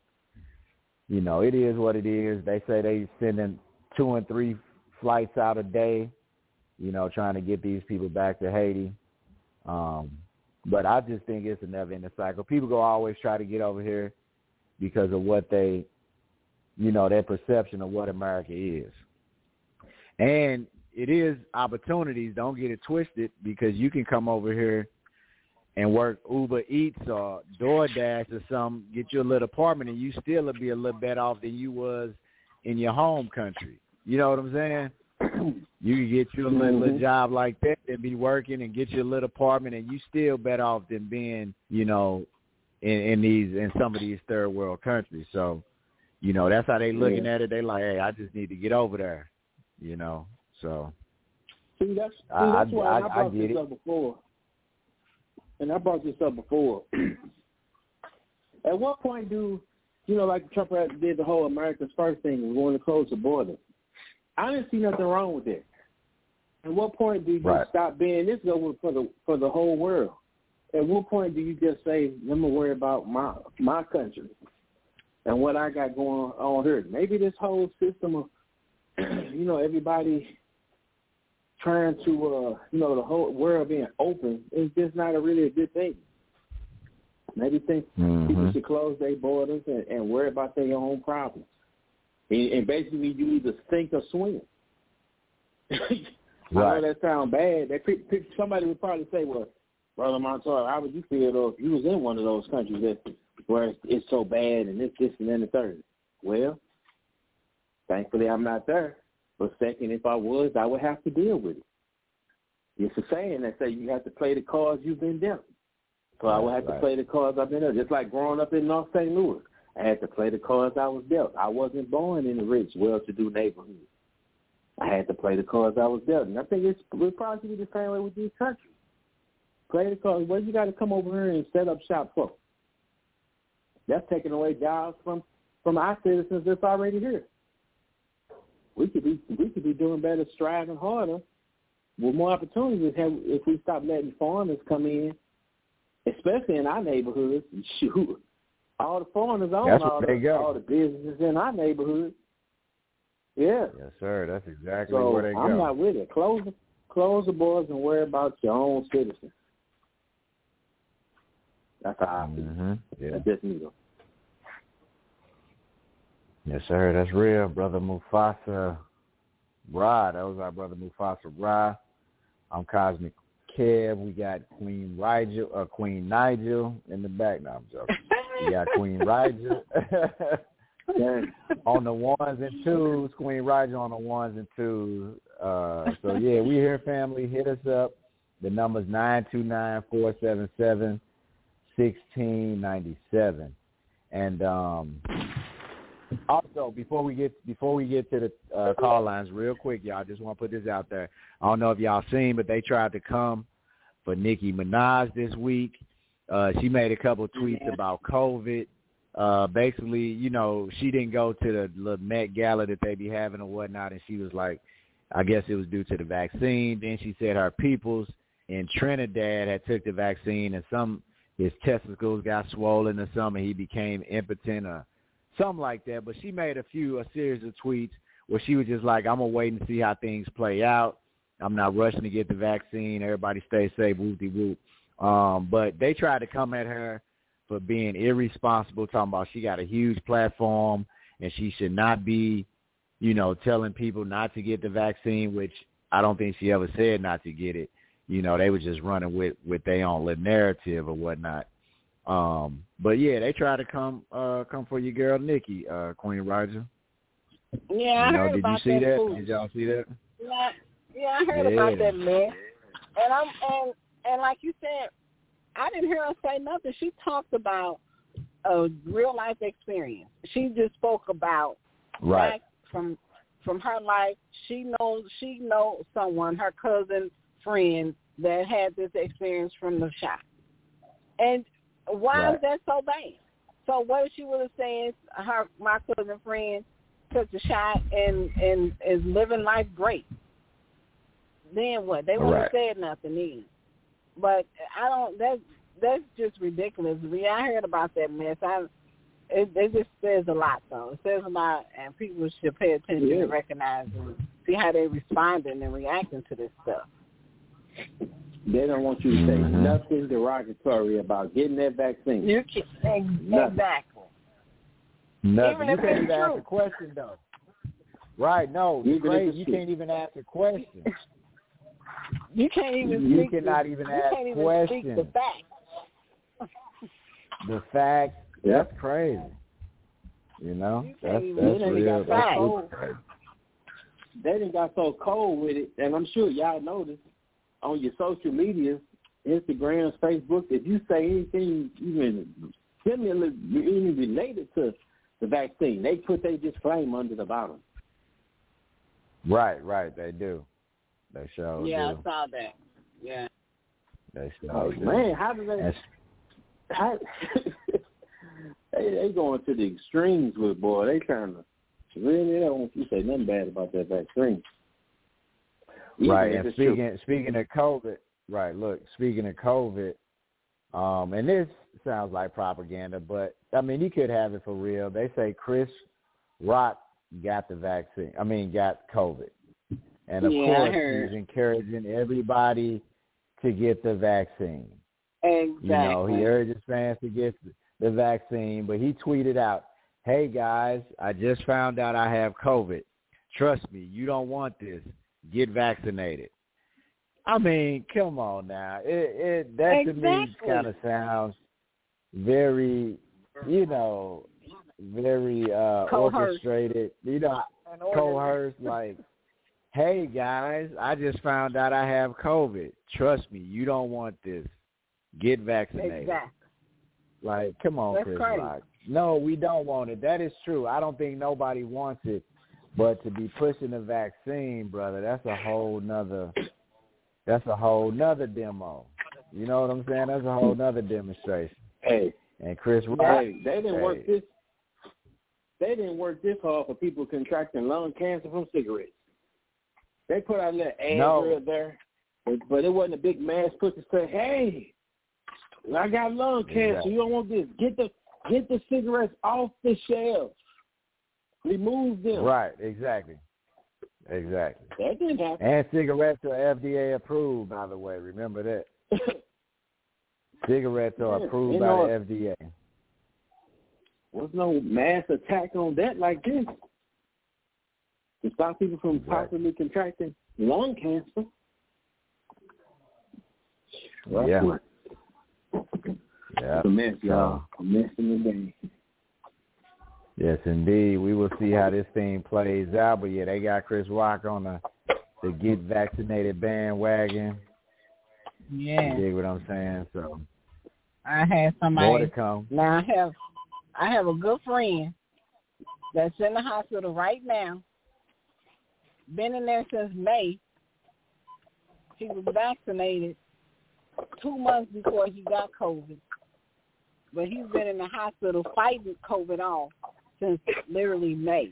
you know, it is what it is. They say they sending two and three flights out a day, you know, trying to get these people back to Haiti. Um, but I just think it's a never-ending cycle. People go always try to get over here because of what they, you know, their perception of what America is. And it is opportunities. Don't get it twisted, because you can come over here and work Uber Eats or DoorDash or something, get you a little apartment, and you still will be a little better off than you was in your home country. You know what I'm saying? You can get you a little, little job like that and be working and get you a little apartment, and you still better off than being, you know, in, in these in some of these third world countries. So, you know, that's how they looking yeah. at it. They like, hey, I just need to get over there, you know. So, see, that's, see, I, that's why I, I, I brought I get this it. up before. And I brought this up before. At what point do, you know, like Trump did the whole America's First thing, was going to close the border. I didn't see nothing wrong with that. At what point do you right. stop being this over for the for the whole world? At what point do you just say, let me worry about my my country and what I got going on here? Maybe this whole system of, you know, everybody trying to, uh, you know, the whole world being open is just not a really a good thing. Maybe think mm-hmm. people should close their borders and, and worry about their own problems. And, and basically you either sink or swim. I right. know that sounds bad. That somebody would probably say, well, Brother Montoya, how would you feel though if you was in one of those countries that where it's, it's so bad and this, this, and then the third? Well, thankfully I'm not there. But second, if I was, I would have to deal with it. It's a saying that say you have to play the cards you've been dealt. So I would have right. to play the cards I've been dealt. Just like growing up in North Saint Louis, I had to play the cards I was dealt. I wasn't born in a rich, well-to-do neighborhood. I had to play the cards I was dealt. And I think it's, it would probably be the same way with these countries. Play the cards. What you got to come over here and set up shop for? That's taking away jobs from, from our citizens that's already here. We could be we could be doing better, striving harder, with more opportunities if we stop letting foreigners come in, especially in our neighborhoods. Shoot, all the foreigners own all the, all the businesses in our neighborhood. Yeah. Yes, sir. That's exactly so where they go. I'm not with it. Close the close the borders and worry about your own citizens. That's how I feel. Mm-hmm. Yeah. That's just me, though. Yes, sir. That's real, Brother Mufasa Ra. That was our Brother Mufasa Ra. I'm Cosmic Kev. We got Queen Rigel, uh, Queen Nigel in the back. No, I'm joking. We got Queen Rigel on the ones and twos. Queen Rigel on the ones and twos. Uh, so, yeah, we here, family. Hit us up. The number's nine two nine, four seven seven, one six nine seven. And um, also, before we get before we get to the uh, call lines, real quick, y'all, just want to put this out there. I don't know if y'all seen, but they tried to come for Nicki Minaj this week. Uh, she made a couple of tweets about COVID. Uh, basically, you know, she didn't go to the little Met Gala that they be having or whatnot, and she was like, I guess it was due to the vaccine. Then she said her peoples in Trinidad had took the vaccine, and some his testicles got swollen or something, he became impotent or something like that. But she made a few, a series of tweets where she was just like, I'm going to wait and see how things play out. I'm not rushing to get the vaccine. Everybody stay safe, whoop-de-whoop. Um, but they tried to come at her for being irresponsible, talking about she got a huge platform and she should not be, you know, telling people not to get the vaccine, which I don't think she ever said not to get it. You know, they were just running with, with their own little narrative or whatnot. Um, but yeah, they tried to come uh, come for your girl Nikki, uh, Queen Roger. Yeah, I you know, heard did about you see that. that? Food. Did y'all see that? Yeah, yeah, I heard yeah. about that, man. And I'm and and like you said, I didn't hear her say nothing. She talked about a real life experience. She just spoke about right back from from her life. She knows she knows someone, her cousin, friend that had this experience from the shot. And why right. is that so bad? So what if she would have said her my cousin friend took the shot and, and is living life great? Then what? They wouldn't right. have said nothing either. But I don't. That's that's just ridiculous. Yeah, I heard about that mess. I it, it just says a lot, though. It says a lot, and people should pay attention yeah. and recognize and see how they're responding and reacting to this stuff. They don't want you to say mm-hmm. nothing derogatory about getting that vaccine. You can exactly. Nothing. Even you if can't it's even true. ask a question, though. Right? No, Even crazy. You can't even ask a question. You can't even. You speak cannot the, even you ask can't even questions. Speak the facts. The facts. Yep. That's crazy. You know, you that's even, that's real. That's super crazy. They done got so cold with it, and I'm sure y'all noticed on your social media, Instagram, Facebook, if you say anything even similar, even related to the vaccine, they put their disclaimer under the bottom. Right, right, they do. They sure yeah, do. I saw that. Yeah. They sure oh, do. Man, how do they? How, they they going to the extremes with boy. They trying to Really, I don't want you to say nothing bad about that vaccine. Even right, if and it's speaking true. speaking of COVID, right, look, speaking of COVID, um, and this sounds like propaganda, but, I mean, you could have it for real. They say Chris Rock got the vaccine, I mean, got COVID. And, of Yeah, course, I heard. he's encouraging everybody to get the vaccine. Exactly. You know, he urges fans to get the vaccine, but he tweeted out, hey, guys, I just found out I have COVID. Trust me, you don't want this. Get vaccinated. I mean, come on now. It, it that exactly. to me kind of sounds very, you know, very uh, orchestrated. You know, coerced, like, hey, guys, I just found out I have COVID. Trust me, you don't want this. Get vaccinated. Exactly. Like, come on, That's Chris crazy. Rock. No, we don't want it. That is true. I don't think nobody wants it. But to be pushing the vaccine, brother, that's a whole nother that's a whole nother demo. You know what I'm saying? That's a whole nother demonstration. Hey. And Chris Rock, Hey, they didn't hey. work this they didn't work this hard for people contracting lung cancer from cigarettes. They put out a little ad No. there, but, but it wasn't a big mass push to say, hey, I got lung cancer. Exactly. You don't want this. Get the get the cigarettes off the shelves. Remove them. Right, exactly. Exactly. That didn't happen. And cigarettes are F D A approved, by the way. Remember that. Cigarettes are Yeah, approved you by know, the F D A. There's no mass attack on that like this. To stop people from Right. possibly contracting lung cancer. Well, Yeah. what? Yeah. It's a mess, y'all. A mess in the game. Yes, indeed. We will see how this thing plays out. But, yeah, they got Chris Rock on the, the get vaccinated bandwagon. Yeah. You dig what I'm saying? So, I had more to somebody. come. Now I have, I have a good friend that's in the hospital right now. Been in there since May. He was vaccinated two months before he got COVID, but he's been in the hospital fighting COVID off since literally May.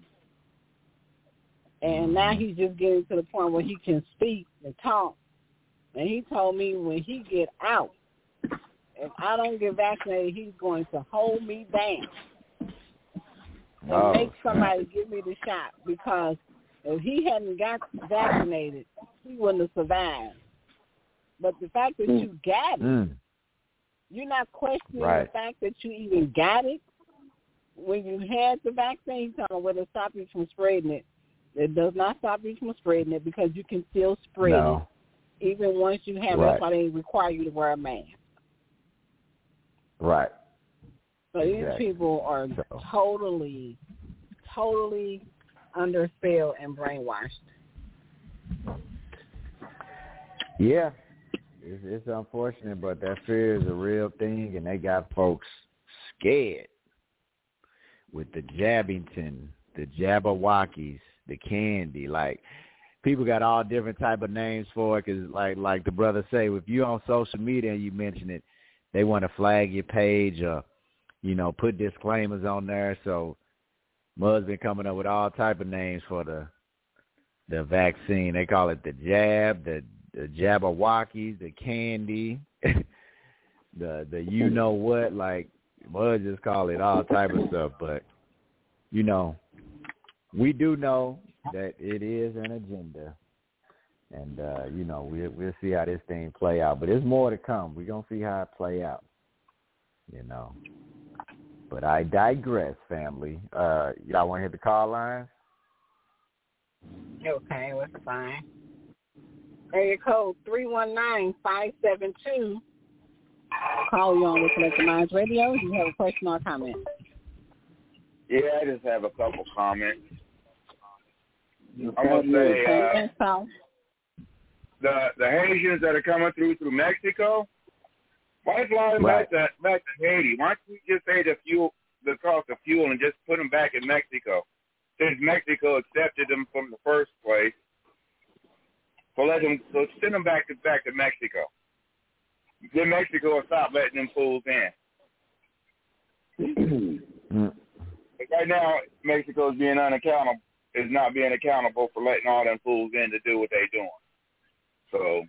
And now he's just getting to the point where he can speak and talk. And he told me when he get out, if I don't get vaccinated, he's going to hold me down and Oh, make somebody give me the shot, because if he hadn't got vaccinated, he wouldn't have survived. But the fact that you got it, Mm. you're not questioning Right. the fact that you even got it. When you had the vaccine, tell them whether it stop you from spreading it. It does not stop you from spreading it, because you can still spread No. it, even once you have it. Right. That's why they require you to wear a mask. Right. So these Exactly. people are So. totally, totally under spell and brainwashed. Yeah. It's, it's unfortunate, but that fear is a real thing, and they got folks scared with the Jabbington, the Jabberwockies, the candy. Like, people got all different type of names for it, because, like, like the brother say, if you on social media and you mention it, they want to flag your page or, you know, put disclaimers on there. So Mud's been coming up with all type of names for the the vaccine. They call it the jab, the, the Jabberwockies, the candy, the the you know what. Like, Mud just call it all type of stuff. But, you know, we do know that it is an agenda. And, uh, you know, we'll, we'll see how this thing play out. But there's more to come. We're going to see how it play out, you know. But I digress, family. Uh, y'all want to hit the call line? Okay, that's fine. Area code three one nine, five seven two. Call you on with Collective Minds Radio. Do you have a question or comment? Yeah, I just have a couple comments. I'm going to say uh, so. the the Haitians that are coming through through Mexico, why don't you fly them Right. back to, back to Haiti? Why don't you just say the fuel, the cost of fuel, and just put them back in Mexico? Since Mexico accepted them from the first place, so let them, so send them back to back to Mexico. Then Mexico will stop letting them fools in. Mm. right now, Mexico's being unaccountable, is not being accountable for letting all them fools in to do what they doing. So,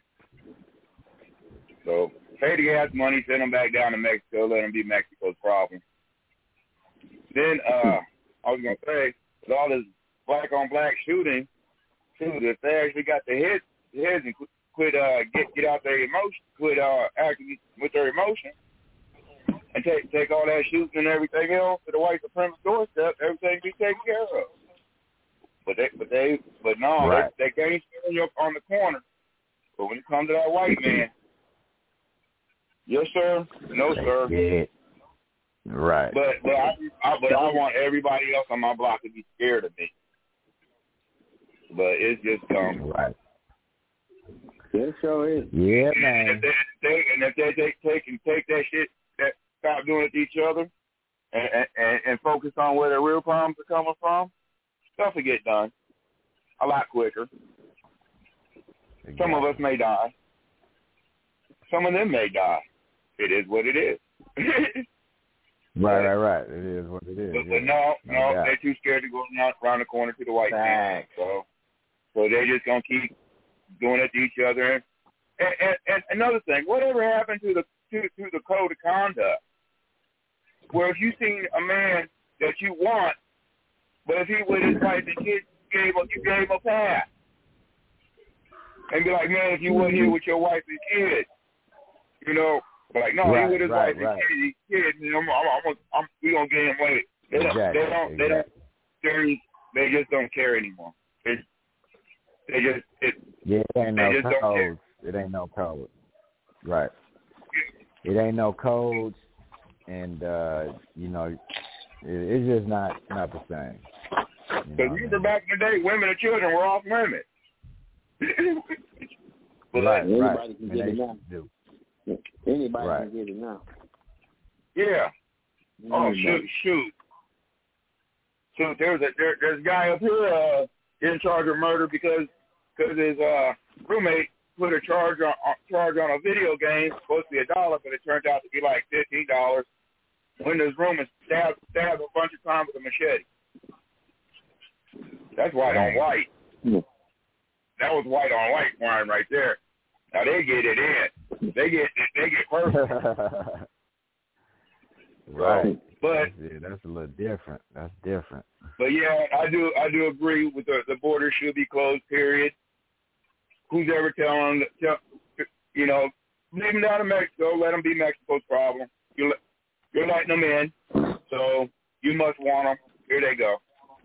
so pay the gas money, send them back down to Mexico, let them be Mexico's problem. Then uh, I was gonna say, with all this black on black shooting, too, if they actually got the heads, heads and quit uh get get out their emotion, quit uh acting with their emotion, and take take all that shooting and everything else to the white supremacist doorstep, everything be taken care of. But they, but they, but no, right. they, they can't stand you up on the corner. But when it comes to that white man, yes sir, no sir. Yeah. Right. But but I, I but I want everybody else on my block to be scared of me. But it's just um. Right. It sure is. Yeah, and man. If they, they, and if they take take and take that shit, that stop doing it to each other, and, and and focus on where the real problems are coming from, stuff will get done a lot quicker. Exactly. Some of us may die. Some of them may die. It is what it is. Right, right, right. It is what it is. But, yeah. but no, no, yeah. they're too scared to go around the corner to the white man. So, so they're just gonna keep doing it to each other. And, and, and another thing, whatever happened to the to, to the code of conduct, where if you seen a man that you want, but if he with his wife and kids, you gave him, you gave him a pass, and be like, man, if you wasn't here with your wife and kids, you know, like, no, right, he with his right, wife right. and kids, kids, and I'm, I'm, I'm, I'm, we gonna get him later. They don't, exactly, they don't, they exactly. don't, they just don't care anymore. It's, they just, it, yeah, it ain't no just don't codes. care. It ain't no code. Right. It ain't no codes, and uh, you know, it, it's just not not the same. Because remember back in the day, women and children were off limits. But right, anybody right. can And get it they now. do. Anybody right. can get it now. Yeah. Oh Anybody. shoot, shoot. So there's a there, there's a guy up here uh, in charge of murder because because his uh, roommate put a charge on, on charge on a video game supposed to be a dollar, but it turned out to be like fifteen dollars. Went in his room and stabbed stabbed a bunch of times with a machete. That's white on white. Yeah. That was white on white crime right there. Now they get it in. They get they get perfect. Right. But that's, yeah, that's a little different. That's different. But yeah, I do I do agree with the the border should be closed. Period. Who's ever telling tell, you know, leave them down to Mexico. Let them be Mexico's problem. You you're letting them in, so you must want them. Here they go.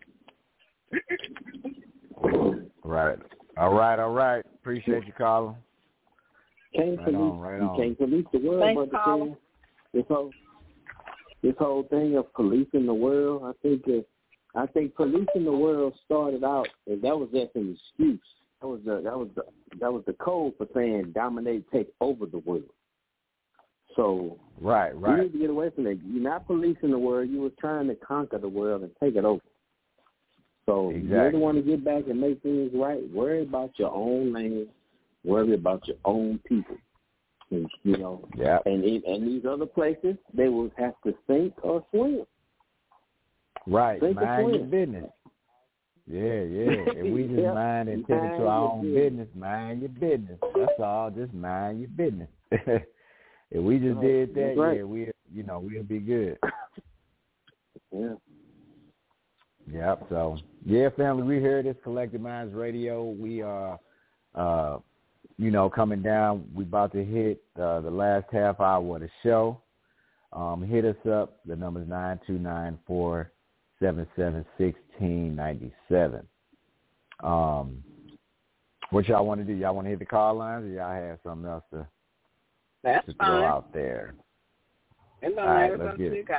Right. All right. All right. Appreciate you, Colin. Can't right police, on, right you on. can't police the world, Thanks, but Colin. the, this whole this whole thing of policing the world, I think that I think policing the world started out, and that was just an excuse. That was the that was the that was the code for saying dominate, take over the world. So right, right. you need to get away from that. You're not policing the world. You were trying to conquer the world and take it over. So exactly. you really want to get back and make things right. Worry about your own land. Worry about your own people. And, you know, yeah. And in, and these other places, they will have to sink or swim. Right, sink mind your swim. business. Yeah, yeah. If we just yeah. mind and tend mind to our own business. business, mind your business. That's all. Just mind your business. If we just right. did that, right. yeah, we, you know, we'll be good. Yeah. Yep. So, yeah, family, we hear this Collective Minds Radio. We are, uh, you know, coming down. We about to hit uh, the last half hour of the show. Um, hit us up. The number is nine two nine four seven seven one six nine seven. Um, what y'all want to do? Y'all want to hit the call lines, or y'all have something else to, That's to fine. throw out there? It don't All right, matter. let's get it.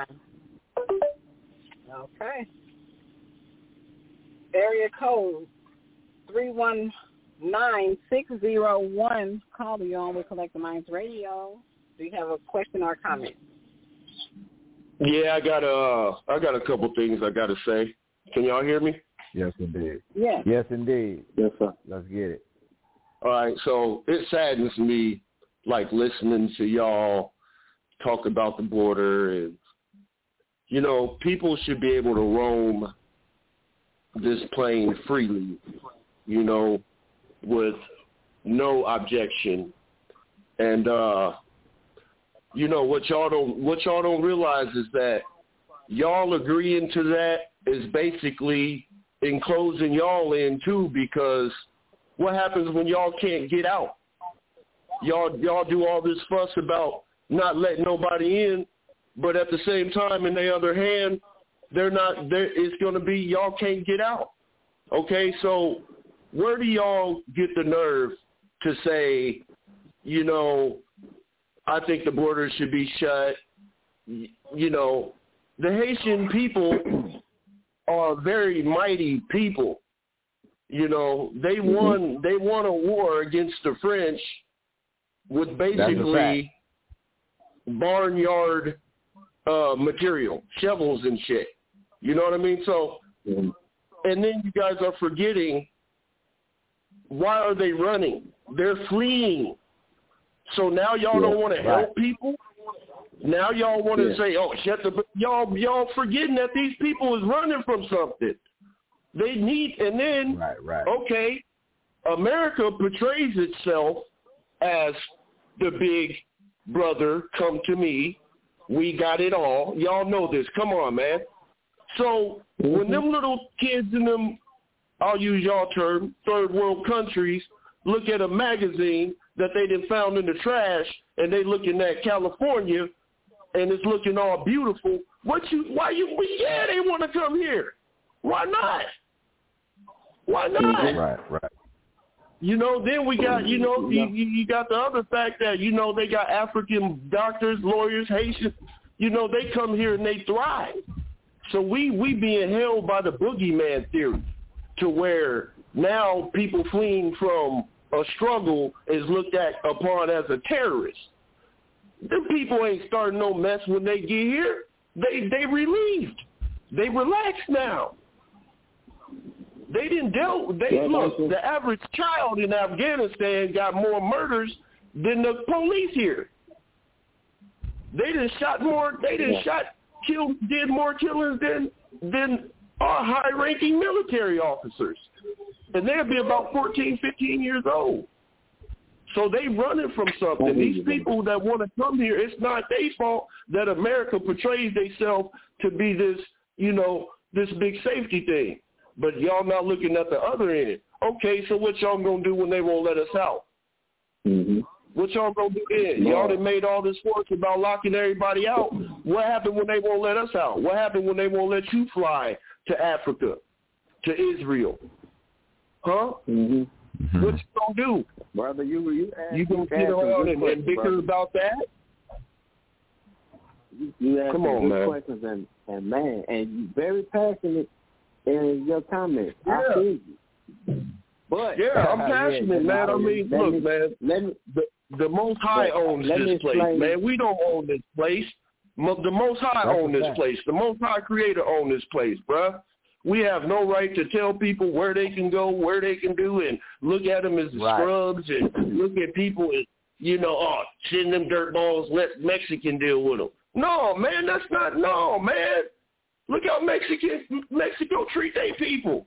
Okay. Area code three one nine six zero one. Call you on with Collective Minds Radio. Do you have a question or comment? Yeah, I got a, I got a couple things I got to say. Can y'all hear me? Yes, indeed. Yes. Yes, indeed. Yes, sir. Let's get it. All right, so it saddens me, like, listening to y'all talk about the border and you know, people should be able to roam this plane freely, you know, with no objection. And, uh, you know, what y'all don't what y'all don't realize is that y'all agreeing to that is basically enclosing y'all in too, because what happens when y'all can't get out? Y'all y'all do all this fuss about not letting nobody in, but at the same time, in the other hand, they're not. There, it's going to be y'all can't get out. Okay, so where do y'all get the nerve to say, you know, I think the border should be shut? You know, the Haitian people are very mighty people. You know, they won. They won a war against the French with basically barnyard uh, material, shovels and shit. You know what I mean? So, and then you guys are forgetting, why are they running? They're fleeing. So now y'all yeah, don't want to help right. people? Now y'all want to yeah. say, oh, shut the, y'all, y'all forgetting that these people is running from something. They need, and then, right, right. okay, America portrays itself as the big brother, come to me, we got it all. Y'all know this. Come on, man. So mm-hmm. when them little kids in them, I'll use y'all term, third world countries, look at a magazine that they done found in the trash, and they looking at California, and it's looking all beautiful. What you? Why you? Yeah, they want to come here. Why not? Why not? Right, right. You know, then we got, you know, you, you got the other fact that, you know, they got African doctors, lawyers, Haitians. You know, they come here and they thrive. So we, we being held by the boogeyman theory, to where now people fleeing from a struggle is looked at upon as a terrorist. Them people ain't starting no mess when they get here. They they relieved. They relaxed now. They didn't deal. They yeah, look. The average child in Afghanistan got more murders than the police here. They done shot more. They done yeah. shot, killed, did more killings than than our high-ranking military officers, and they'll be about fourteen, fifteen years old. So they running from something. These people that want to come here, it's not their fault that America portrays themselves to be this, you know, this big safety thing. But y'all not looking at the other end. Okay, so what y'all going to do when they won't let us out? Mm-hmm. What y'all going to do then? No. Y'all that made all this force about locking everybody out. What happened when they won't let us out? What happened when they won't let you fly to Africa, to Israel? Huh? Mm-hmm. Mm-hmm. What you going to do? Brother, you you, you going to sit around and, and bicker brother. about that? You, you asked Come on, good man. questions, and, and man, and you very passionate in your comments. Yeah. I see you. But yeah, I'm passionate, yeah, man. I mean, look, me, man, let me, the, the Most High owns this place, man. We don't own this place. The Most High That's own this place. The Most High Creator own this place, bruh. We have no right to tell people where they can go, where they can do, and look at them as right. scrubs and look at people as, you know, oh, send them dirt balls, let Mexican deal with them. No, man, that's not, no, man. Look how Mexican, Mexico treat their people.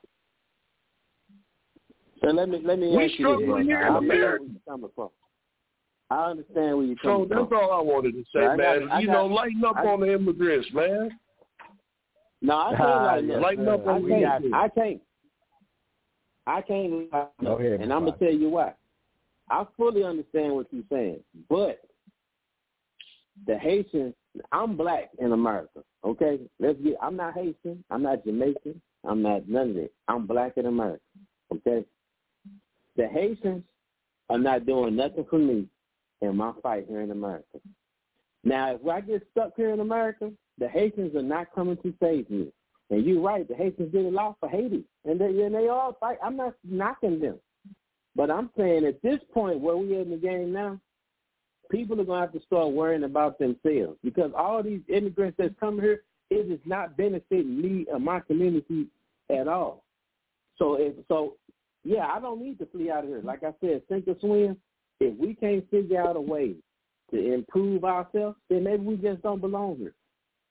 So let me let me we ask struggle you this. here in America. I understand where you're so coming from. So that's all I wanted to say, I man. got, you got, know, lighten up I, on the immigrants, man. No, I can't lighten up. Lighten up on I can't. I can't. I can't lighten up. Go ahead, and I'm gonna tell you why. I fully understand what you're saying, but the Haitians. I'm black in America. Okay, let's get. I'm not Haitian. I'm not Jamaican. I'm not none of that. I'm black in America. Okay, the Haitians are not doing nothing for me in my fight here in America. Now, if I get stuck here in America, the Haitians are not coming to save me. And you're right, the Haitians did a lot for Haiti, and they and they all fight. I'm not knocking them, but I'm saying at this point where we're in the game now, people are going to have to start worrying about themselves, because all these immigrants that's coming here, it is not benefiting me or my community at all. So, if, so yeah, I don't need to flee out of here. Like I said, sink or swim. If we can't figure out a way to improve ourselves, then maybe we just don't belong here.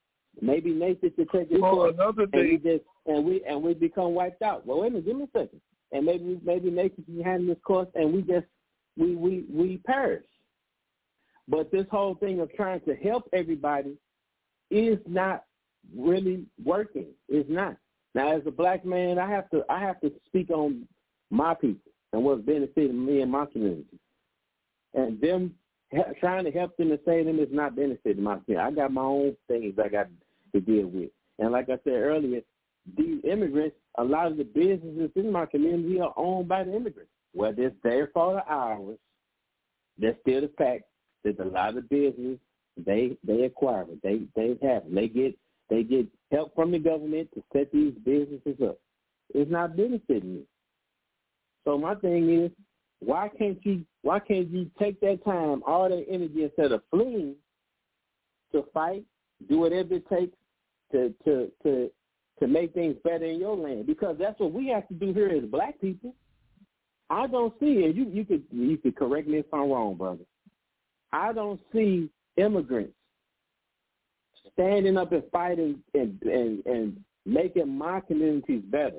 Maybe Nathan should take his well, course another and thing, we just and we and we become wiped out. Well, wait a minute, give me a second. And maybe maybe Nathan should handle this course and we just we we we perish. But this whole thing of trying to help everybody is not really working. It's not. Now, as a black man, I have to I have to speak on my people and what's benefiting me and my community. And them trying to help them and save them is not benefiting my community. I got my own things I got to deal with. And like I said earlier, these immigrants, a lot of the businesses in my community are owned by the immigrants. Whether it's their fault or ours, that's still the fact that a lot of businesses, they they acquire it. They they have it. They get they get help from the government to set these businesses up. It's not benefiting me. So my thing is, why can't you why can't you take that time, all that energy, instead of fleeing, to fight, do whatever it takes to to to to make things better in your land? Because that's what we have to do here as black people. I don't see, and you you could you could correct me if I'm wrong, brother. I don't see immigrants standing up and fighting and, and, and making my communities better.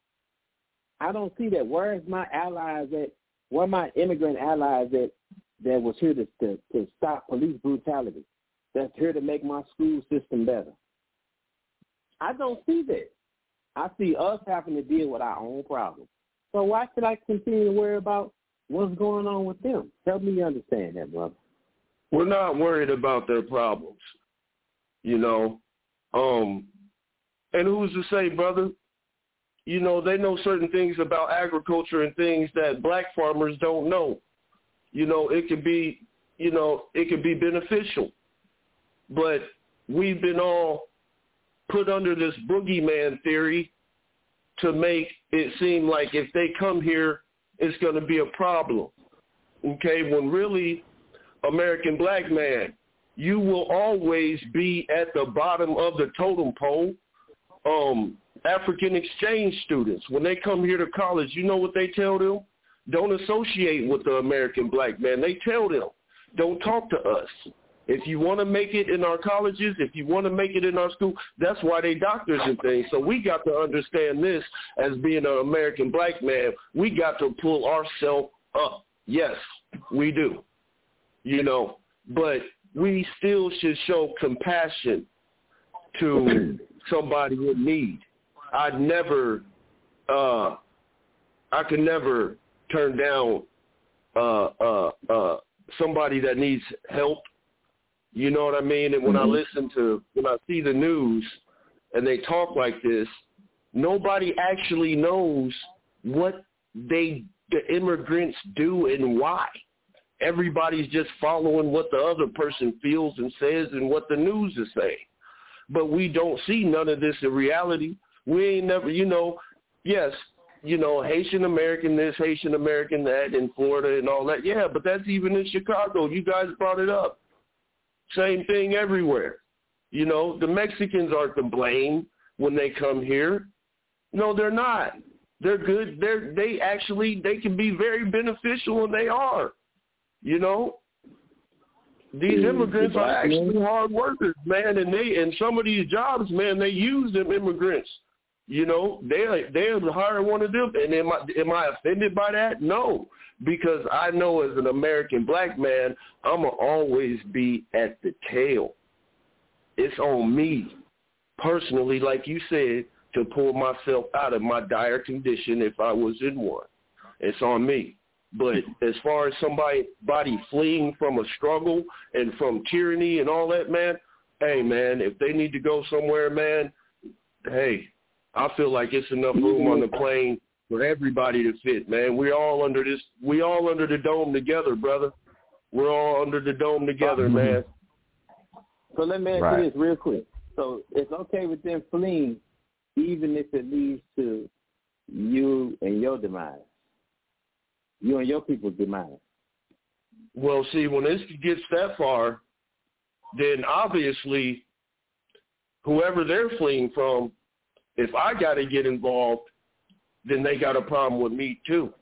I don't see that. Where is my allies at? Where are my immigrant allies at that was here to, to, to stop police brutality, that's here to make my school system better? I don't see that. I see us having to deal with our own problems. So why should I continue to worry about what's going on with them? Help me understand that, brother. We're not worried about their problems, you know. Um, and who's to say, brother, you know, they know certain things about agriculture and things that black farmers don't know. You know, it could be, you know, it could be beneficial. But we've been all put under this boogeyman theory to make it seem like if they come here, it's going to be a problem, okay, when really, American black man, you will always be at the bottom of the totem pole. Um, African exchange students, when they come here to college, you know what they tell them? Don't associate with the American black man. They tell them, don't talk to us. If you want to make it in our colleges, if you want to make it in our school, that's why they doctors and things. So we got to understand this as being an American black man. We got to pull ourselves up. Yes, we do. You know, but we still should show compassion to somebody in need. I'd never, uh, I could never turn down uh, uh, uh, somebody that needs help. You know what I mean? And when mm-hmm. I listen to, when I see the news and they talk like this, nobody actually knows what they, the immigrants do and why. Everybody's just following what the other person feels and says and what the news is saying. But we don't see none of this in reality. We ain't never, you know, yes, you know, Haitian American this, Haitian American that in Florida and all that. Yeah, but that's even in Chicago. You guys brought it up. Same thing everywhere. You know, the Mexicans aren't to blame when they come here. No, they're not. They're good. They're, they actually, they can be very beneficial, and they are. You know, these immigrants are actually hard workers, man, and they and some of these jobs, man, they use them immigrants. You know, they they'll hire one of them, and am I am I offended by that? No, because I know as an American black man, I'm gonna always be at the tail. It's on me personally, like you said, to pull myself out of my dire condition if I was in one. It's on me. But as far as somebody body fleeing from a struggle and from tyranny and all that, man, hey, man, if they need to go somewhere, man, hey, I feel like it's enough room on the plane for everybody to fit, man. We all under this, we all under the dome together, brother. We're all under the dome together, mm-hmm. man. So let me ask right. you this real quick. So it's okay with them fleeing, even if it leads to you and your demise. You and your people's demise. Well, see, when this gets that far, then obviously whoever they're fleeing from, if I got to get involved, then they got a problem with me too.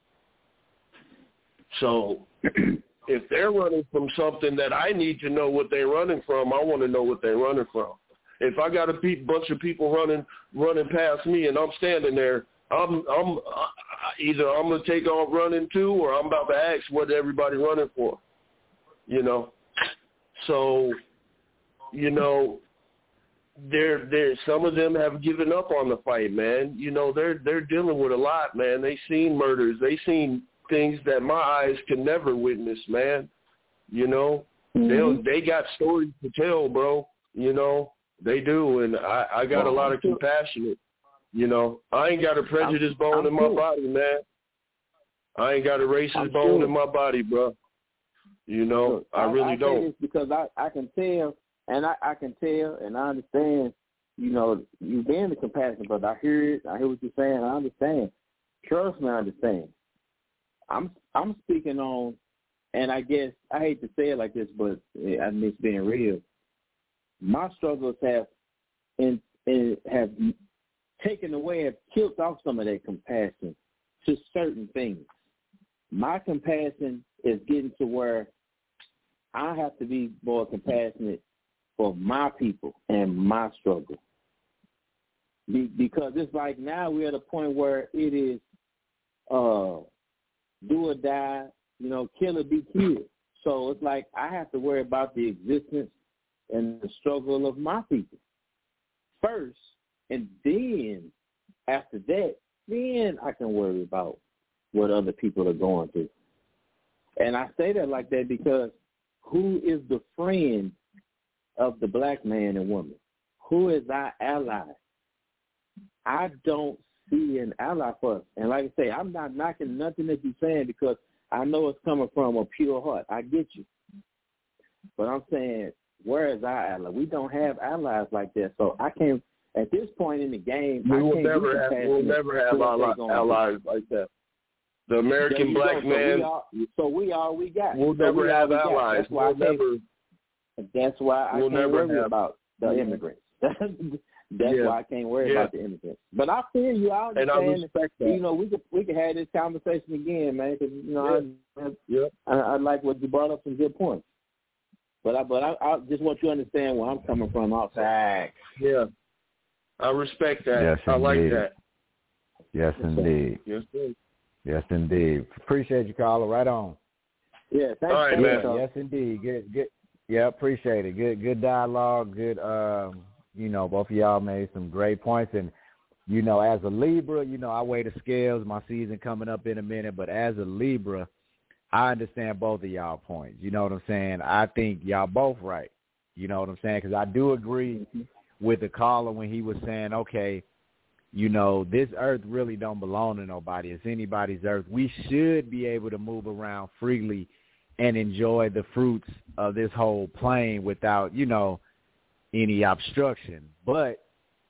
So if they're running from something that I need to know what they're running from, I want to know what they're running from. If I got a pe- bunch of people running running past me and I'm standing there, I'm I'm uh, either I'm gonna take off running too, or I'm about to ask what everybody running for. You know, so you know, they're they some of them have given up on the fight, man. You know, they're they're dealing with a lot, man. They seen murders, they seen things that my eyes can never witness, man. You know, mm-hmm. they they got stories to tell, bro. You know. They do, and I, I got a lot of compassion. You know, I ain't got a prejudice bone I'm in my cool. body, man. I ain't got a racist I'm bone sure. in my body, bro. You know, I, I really I don't. Say this because I, I can tell, and I, I can tell, and I understand, you know, you being the compassion, but I hear it. I hear what you're saying. I understand. Trust me, I understand. I'm I'm speaking on, and I guess, I hate to say it like this, but I miss being real. My struggles have in, in, have taken away, have killed off some of that compassion to certain things. My compassion is getting to where I have to be more compassionate for my people and my struggle. Be, because it's like now we're at a point where it is uh, do or die, you know, kill or be killed. So it's like I have to worry about the existence and the struggle of my people first, and then after that, then I can worry about what other people are going through. And I say that like that because who is the friend of the black man and woman? Who is our ally? I don't see an ally for us. And like I say, I'm not knocking nothing that you're saying because I know it's coming from a pure heart. I get you. But I'm saying, where is our ally? We don't have allies like that. So I can't, at this point in the game, we I will can't never have, we'll never have allies, allies like that. The American black go. man. So we, are, so we all we got. We'll so never we have got. allies. That's why we'll I never. That's why I we'll can't never worry have, about the mm-hmm. immigrants. That's yeah. why I can't worry yeah. about the immigrants. But I feel you. I understand. And I respect that. You know, we could we could have this conversation again, man. Because you know, yeah. I, yeah. I I like what you brought up, some good points. But I but I, I just want you to understand where I'm coming from outside. Yeah, I respect that. Yes, I like indeed. that. Yes, indeed. Yes, sir. Yes, indeed. Appreciate you, caller. Right on. Yeah, thanks. All right, thanks, man. Yes, indeed. Good, good. Yeah, appreciate it. Good, good dialogue. Good. Um, you know, both of y'all made some great points, and you know, as a Libra, you know, I weigh the scales. My season coming up in a minute, but as a Libra, I understand both of y'all points. You know what I'm saying? I think y'all both right. You know what I'm saying? Because I do agree mm-hmm. with the caller when he was saying, okay, you know, this earth really don't belong to nobody. It's anybody's earth. We should be able to move around freely and enjoy the fruits of this whole plane without, you know, any obstruction. But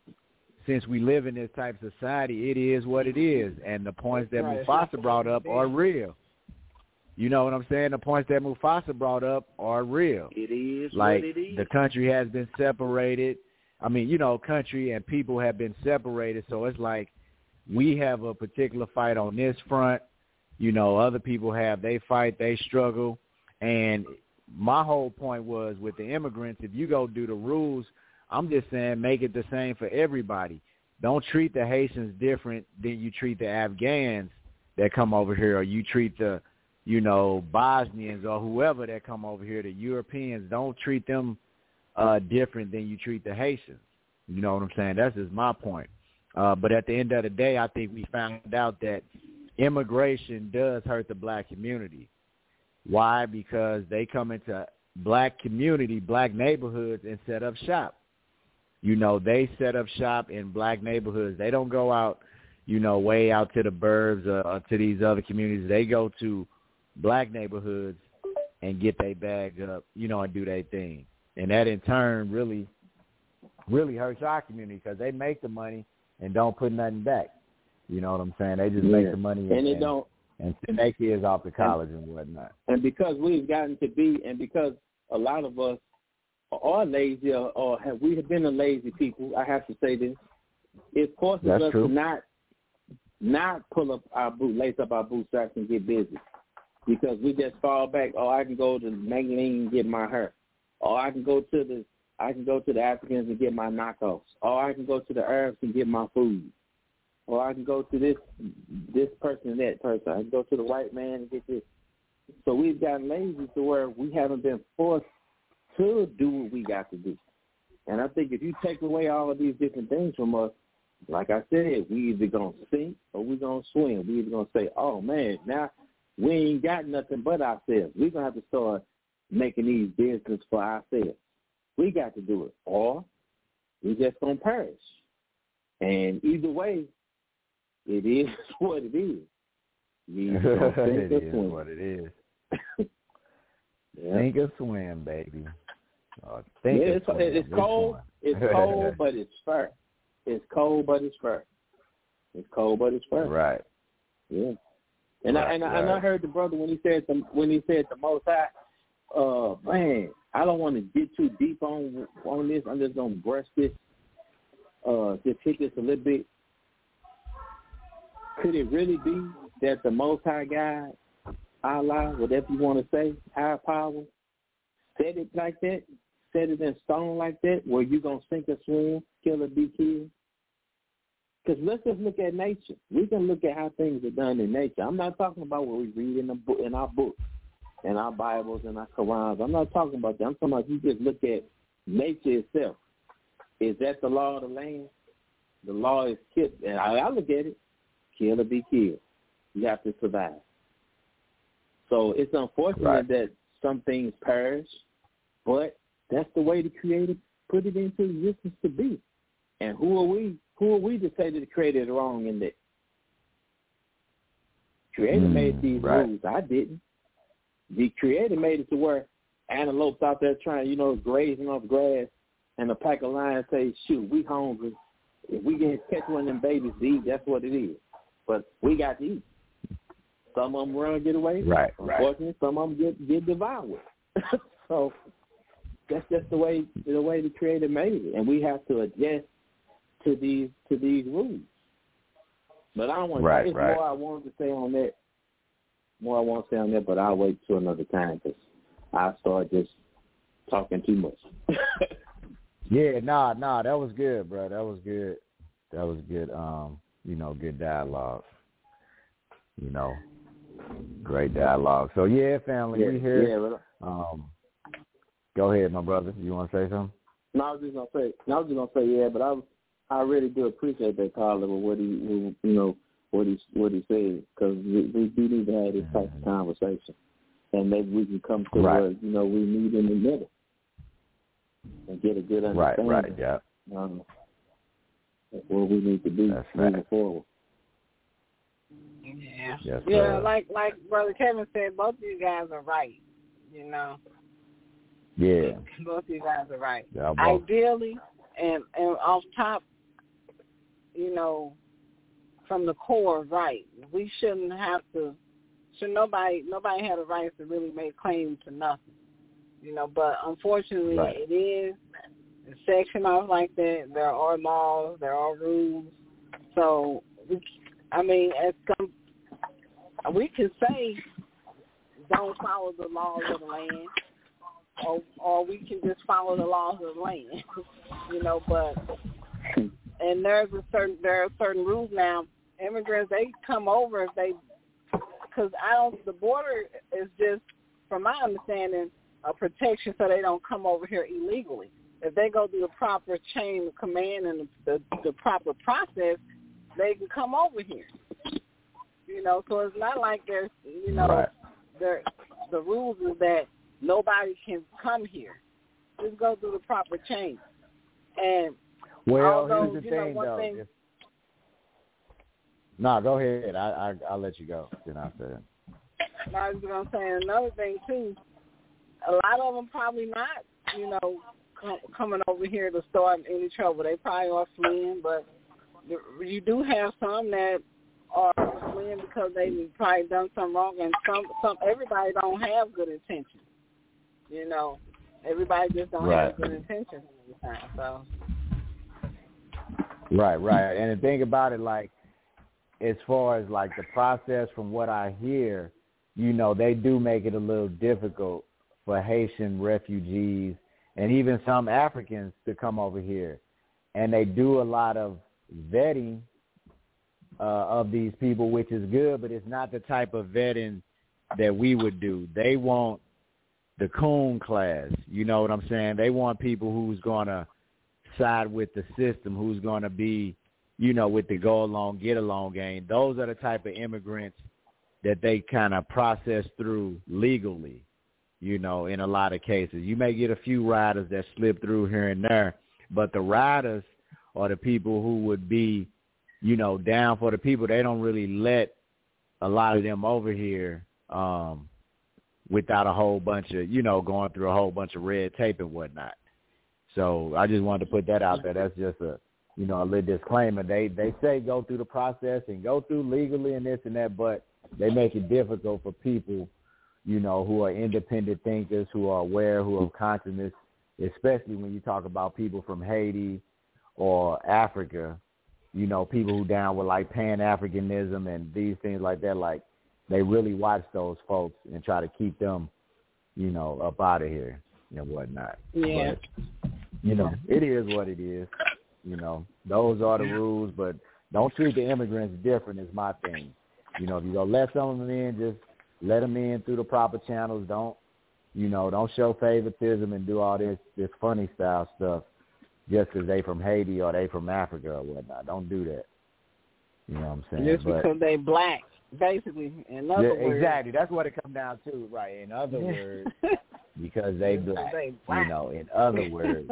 since we live in this type of society, it is what it is. And the points that right. Mufasa brought up are real. You know what I'm saying? The points that Mufasa brought up are real. It is like what it is. The country has been separated. I mean, you know, country and people have been separated. So it's like we have a particular fight on this front. You know, other people have, they fight, they struggle. And my whole point was with the immigrants, if you go do the rules, I'm just saying make it the same for everybody. Don't treat the Haitians different than you treat the Afghans that come over here, or you treat the, you know, Bosnians or whoever that come over here, the Europeans. Don't treat them uh, different than you treat the Haitians. You know what I'm saying? That's just my point. Uh, but at the end of the day, I think we found out that immigration does hurt the black community. Why? Because they come into black community, black neighborhoods, and set up shop. You know, they set up shop in black neighborhoods. They don't go out, you know, way out to the burbs or, or to these other communities. They go to black neighborhoods and get their bag up, you know, and do their thing. And that in turn really, really hurts our community because they make the money and don't put nothing back. You know what I'm saying? They just yeah. make the money and, and, it and, don't, and send their kids off to college and, and whatnot. And because we've gotten to be, and because a lot of us are lazy or, or have, we have been a lazy people, I have to say this, it forces That's us true. to not not pull up our boot, lace up our bootstraps and get busy. Because we just fall back, oh, I can go to Magazine and get my hair. Or I can go to the I can go to the Africans and get my knockoffs, or I can go to the Arabs and get my food, or I can go to this this person and that person. I can go to the white man and get this. So we've gotten lazy to where we haven't been forced to do what we got to do. And I think if you take away all of these different things from us, like I said, we either going to sink or we going to swim. We either going to say, oh, man, now we ain't got nothing but ourselves. We're going to have to start making these business for ourselves. We got to do it, or we just going to perish. And either way, it is what it is. You either gonna sink it or is swim. what it is. Yeah. Sink or swim, baby. Oh, think yeah, or it's, swim. it's Which cold. one? It's cold, but it's fair. It's cold, but it's fair. It's cold, but it's fair. Right. Yeah. And right, I and, right. I and I heard the brother when he said the when he said the Most High. Uh, man, I don't want to get too deep on on this. I'm just gonna brush this. Uh, just hit this a little bit. Could it really be that the Most High God, Allah, whatever you want to say, higher power, said it like that, said it in stone like that, where you going to sink or swim, kill or be killed? Because let's just look at nature. We can look at how things are done in nature. I'm not talking about what we read in the book, in our books, in our Bibles, in our Qurans. I'm not talking about that. I'm talking about you just look at nature itself. Is that the law of the land? The law is kill. And I, I look at it, kill or be killed. You have to survive. So it's unfortunate right. that some things perish, but that's the way the Creator put it into existence to be. And who are we? Who are we to say that the Creator is wrong in that? Creator mm, made these right. rules. I didn't. The Creator made it to where antelopes out there trying, you know, grazing off grass, and a pack of lions say, shoot, we hungry. If we can catch one of them babies to eat, that's what it is. But we got to eat. Some of them run and get away. Right, Unfortunately, right. some of them get, get devoured. So that's just the way the way the Creator made it, and we have to adjust to these to these rules. But I don't want. Right, There's right. more I wanted to say on that. More I want to say on that, but I'll wait till another time because I start just talking too much. Yeah, nah, nah, that was good, bro. That was good. That was good. Um, you know, good dialogue. You know, great dialogue. So yeah, family, yeah, we here. Yeah, but, um, go ahead, my brother. You want to say something? No, I was just gonna say. No, I was just gonna say yeah, but I was, I really do appreciate that caller with what he, you know, what he what he said, because we, we do need to have this type of conversation, and maybe we can come to right. where you know we meet in the middle and get a good understanding. Right, right, yeah. Um, that's where we need to be That's moving right. forward. Yeah, yes, yeah. sir. Like like Brother Kevin said, both of you guys are right. You know. Yeah. Both of you guys are right. Yeah, both. Ideally, and and off top, you know, from the core, right. We shouldn't have to. Should nobody nobody had a right to really make claim to nothing. You know, but unfortunately, right. it is. It's sectioned off like that. There are laws. There are rules. So, we, I mean, as some, we can say, don't follow the laws of the land, or, or we can just follow the laws of the land. You know, but and there's a certain there are certain rules now. Immigrants, they come over if they, because I don't. The border is just, from my understanding, a protection so they don't come over here illegally. If they go through the proper chain of command and the, the, the proper process, they can come over here. You know, so it's not like there's, you know, right. there, the rules is that nobody can come here. Just go through the proper chain. And well, although, here's the you thing, know, one though. thing, If, no, go ahead. I, I, I'll let you go. Then I said. I was going to say another thing, too. A lot of them probably not, you know, com- coming over here to start any trouble. They probably are fleeing, but you do have some that are fleeing because they probably done something wrong, and some, some everybody don't have good intentions. You know, everybody just don't right. have good intentions all the time. So. Right, right. And the thing about it, like, as far as, like, the process from what I hear, you know, they do make it a little difficult for Haitian refugees and even some Africans to come over here. And they do a lot of vetting uh, of these people, which is good, but it's not the type of vetting that we would do. They want the coon class, you know what I'm saying? They want people who's going to side with the system, who's going to be, you know, with the go along, get along game. Those are the type of immigrants that they kind of process through legally, you know, in a lot of cases. You may get a few riders that slip through here and there, but the riders are the people who would be, you know, down for the people. They don't really let a lot of them over here um, without a whole bunch of, you know, going through a whole bunch of red tape and whatnot. So I just wanted to put that out there. That's just a, you know, a little disclaimer. They they say go through the process and go through legally and this and that, but they make it difficult for people, you know, who are independent thinkers, who are aware, who have consciousness, especially when you talk about people from Haiti or Africa, you know, people who down with like Pan-Africanism and these things like that. Like, they really watch those folks and try to keep them, you know, up out of here and whatnot. Yeah. But, you know, it is what it is. You know, those are the rules, but don't treat the immigrants different is my thing. You know, if you're going to let some of them in, just let them in through the proper channels. Don't, you know, don't show favoritism and do all this, this funny style stuff just because they from Haiti or they from Africa or whatnot. Don't do that. You know what I'm saying? Just but, because they black, basically. In other yeah, words. Exactly. That's what it comes down to, right? In other words, because they black, they black. you know, in other words.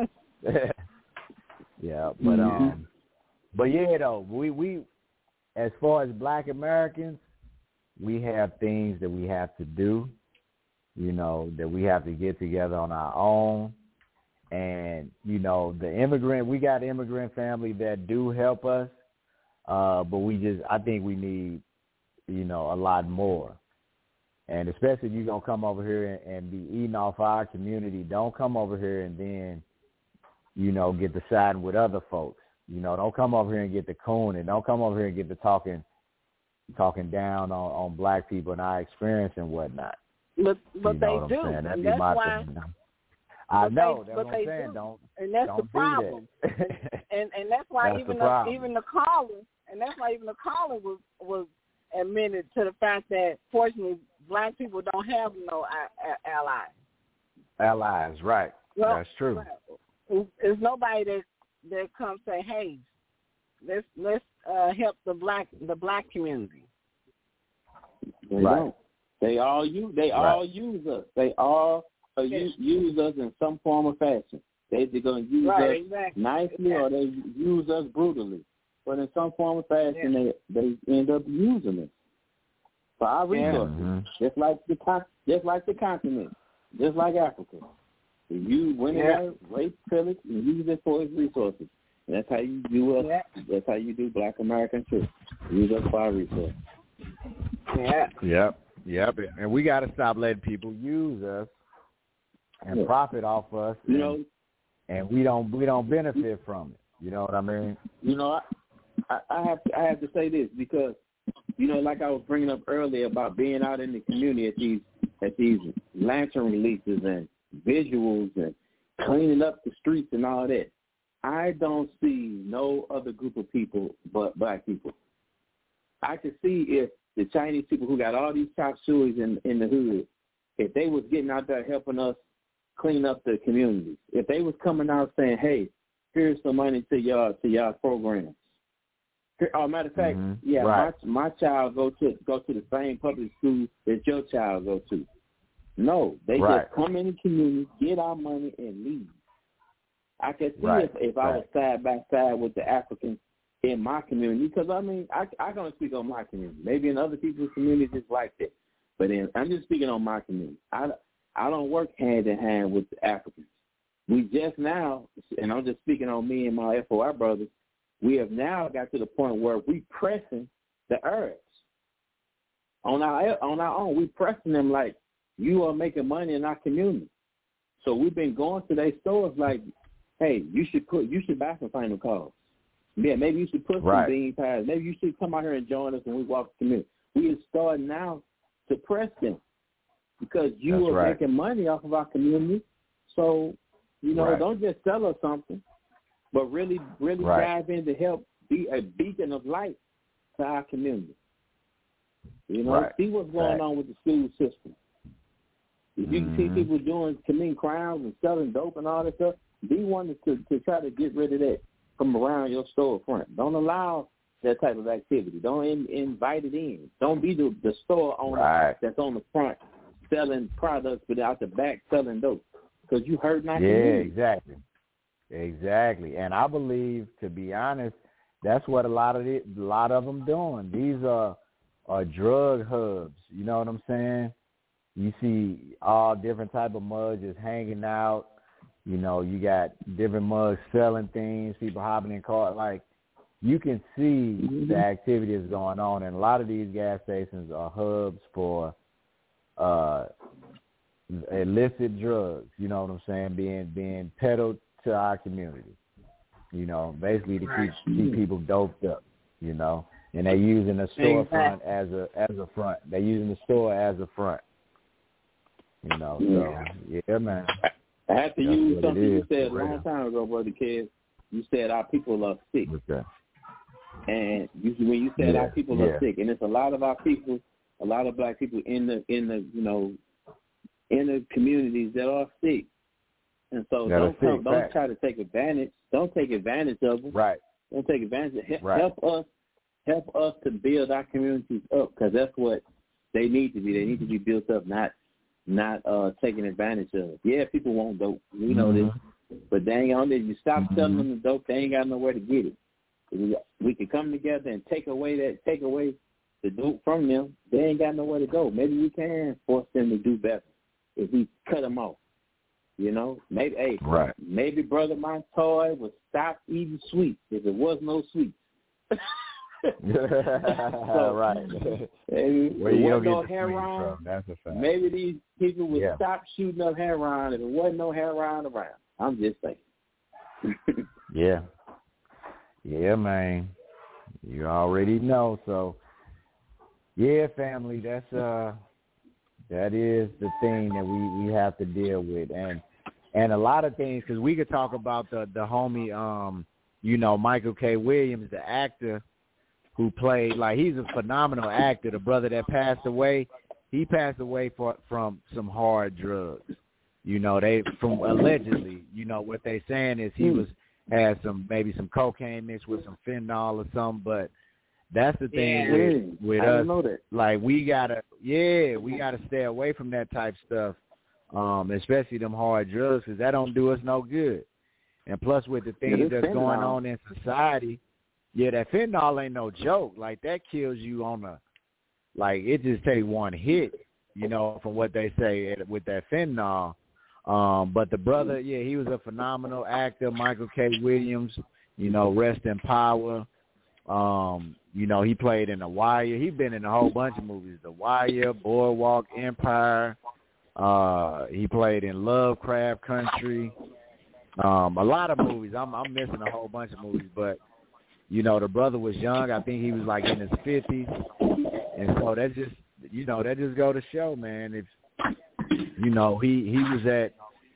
Yeah, but um, but yeah, though we we as far as Black Americans, we have things that we have to do, you know, that we have to get together on our own, and you know, the immigrant, we got immigrant family that do help us, uh, but we just, I think we need, you know, a lot more, and especially if you're gonna come over here and, and be eating off our community, don't come over here and then, you know, get the siding with other folks. You know, don't come over here and get the coon, and don't come over here and get the talking talking down on, on black people and our experience and whatnot. But but you know they what do. I'm saying? That'd And be that's my why, thing. I know. They, that's what I'm saying. Do. Don't and that's don't the problem. do that. and and that's why that's even the the, even the caller and that's why even the caller was was admitted to the fact that fortunately black people don't have no allies. Allies, right? Well, that's true. It's, it's nobody that that comes say, "Hey, let's let's uh, help the black the black community." They right. don't. They all use. They right. all use us. They all uh, use, use us in some form or fashion. They either going to use right, us exactly. nicely or they use us brutally. But in some form or fashion, yeah. they they end up using us for our resources, yeah. mm-hmm. just like the just like the continent, just like Africa. You win yeah. it, rape, pillage, and use it for its resources. And that's how you do us. Yeah. That's how you do Black American too. Use us for our resources. Yeah. Yep. Yep. And we got to stop letting people use us and yeah. profit off us. You and, know, and we don't we don't benefit from it. You know what I mean? You know, I, I have to, I have to say this because, you know, like I was bringing up earlier about being out in the community at these at these lantern releases and visuals and cleaning up the streets and all that. I don't see no other group of people but black people. I could see if the Chinese people who got all these chop sueys in in the hood, if they was getting out there helping us clean up the communities, if they was coming out saying, "Hey, here's some money to y'all to y'all programs." Oh, matter of fact, mm-hmm. yeah, right. my my child go to go to the same public school that your child go to. No, they right. just come in the community, get our money, and leave. I can see right. if, if I right. was side by side with the Africans in my community, because, I mean, I I can speak on my community. Maybe in other people's communities it's like that. But in, I'm just speaking on my community. I, I don't work hand-in-hand with the Africans. We just now, and I'm just speaking on me and my F O I brothers, we have now got to the point where we pressing the Arabs on our on our own. We pressing them like, you are making money in our community. So we've been going to their stores like, hey, you should put you should buy some final calls. Yeah, maybe you should put right. some bean pies. Maybe you should come out here and join us when we walk the community. We are starting now to press them because you That's are right. making money off of our community. So You know, right. don't just sell us something, but really, really right. dive in to help be a beacon of light to our community. You know, right. see what's going right. on with the school system. If you mm-hmm. can see people doing, committing crimes and selling dope and all that stuff, be one to, to try to get rid of that from around your storefront. Don't allow that type of activity. Don't in, invite it in. Don't be the, the store owner right. that's on the front selling products, but out the back selling dope. Because you hurt not Yeah, community. exactly. Exactly. And I believe, to be honest, that's what a lot of it, a lot of them doing. These are, are drug hubs. You know what I'm saying? You see all different type of mugs just hanging out. You know, you got different mugs selling things, people hopping in cars. Like, you can see mm-hmm. the activity is going on, and a lot of these gas stations are hubs for uh, illicit drugs. You know what I'm saying? Being being peddled to our community. You know, basically to keep keep people doped up. You know, and they're using the storefront as a as a front. They're using the store as a front. You know, so yeah, man. I have to That's use something you said a real. long time ago, Brother Kid. You said our people are sick. Okay. And you, when you said yeah, our people yeah. are sick, and it's a lot of our people, a lot of black people in the in the you know in the communities that are sick, and so that don't come, don't fact. try to take advantage. Don't take advantage of them. Right. Don't take advantage. Of, help, right. help us, help us to build our communities up, because that's what they need to be. They need to be built up, not not uh, taken advantage of. Yeah, people want dope. We know mm-hmm. this, but dang on this, you stop mm-hmm. selling them the dope, they ain't got nowhere to get it. We, we can come together and take away that, take away the dope from them. They ain't got nowhere to go. Maybe we can force them to do better if we cut them off. You know, maybe hey, right. maybe Brother Montoya would stop eating sweets if there was no sweets. so, right. Maybe Where you there was get no the heroin. from? That's a fact. Maybe these people would yeah. stop shooting up heroin if there wasn't no heroin around. I'm just saying. yeah. Yeah, man. You already know. So, yeah, family, that's uh, that is the thing that we, we have to deal with, and and a lot of things, because we could talk about the the homie, um, you know, Michael K. Williams, the actor who played, like, he's a phenomenal actor. The brother that passed away, he passed away for, from some hard drugs. You know, they from allegedly, you know, what they saying is he was. Had some maybe some cocaine mixed with some fentanyl or something, but that's the thing yeah, with, with I us. know that. Like we gotta, yeah, we gotta stay away from that type stuff, um, especially them hard drugs, because that don't do us no good. And plus, with the things yeah, that's fentanyl. going on in society, yeah, that fentanyl ain't no joke. Like that kills you on a, like it just take one hit, you know, from what they say with that fentanyl. Um, but the brother, yeah, he was a phenomenal actor, Michael K. Williams, you know, rest in power. Um, you know, he played in The Wire. He's been in a whole bunch of movies, The Wire, Boardwalk Empire. Uh, he played in Lovecraft Country. Um, a lot of movies. I'm, I'm missing a whole bunch of movies, but, you know, the brother was young. I think he was like in his fifties. And so that just, you know, that just go to show, man, if, you know, he, he was at,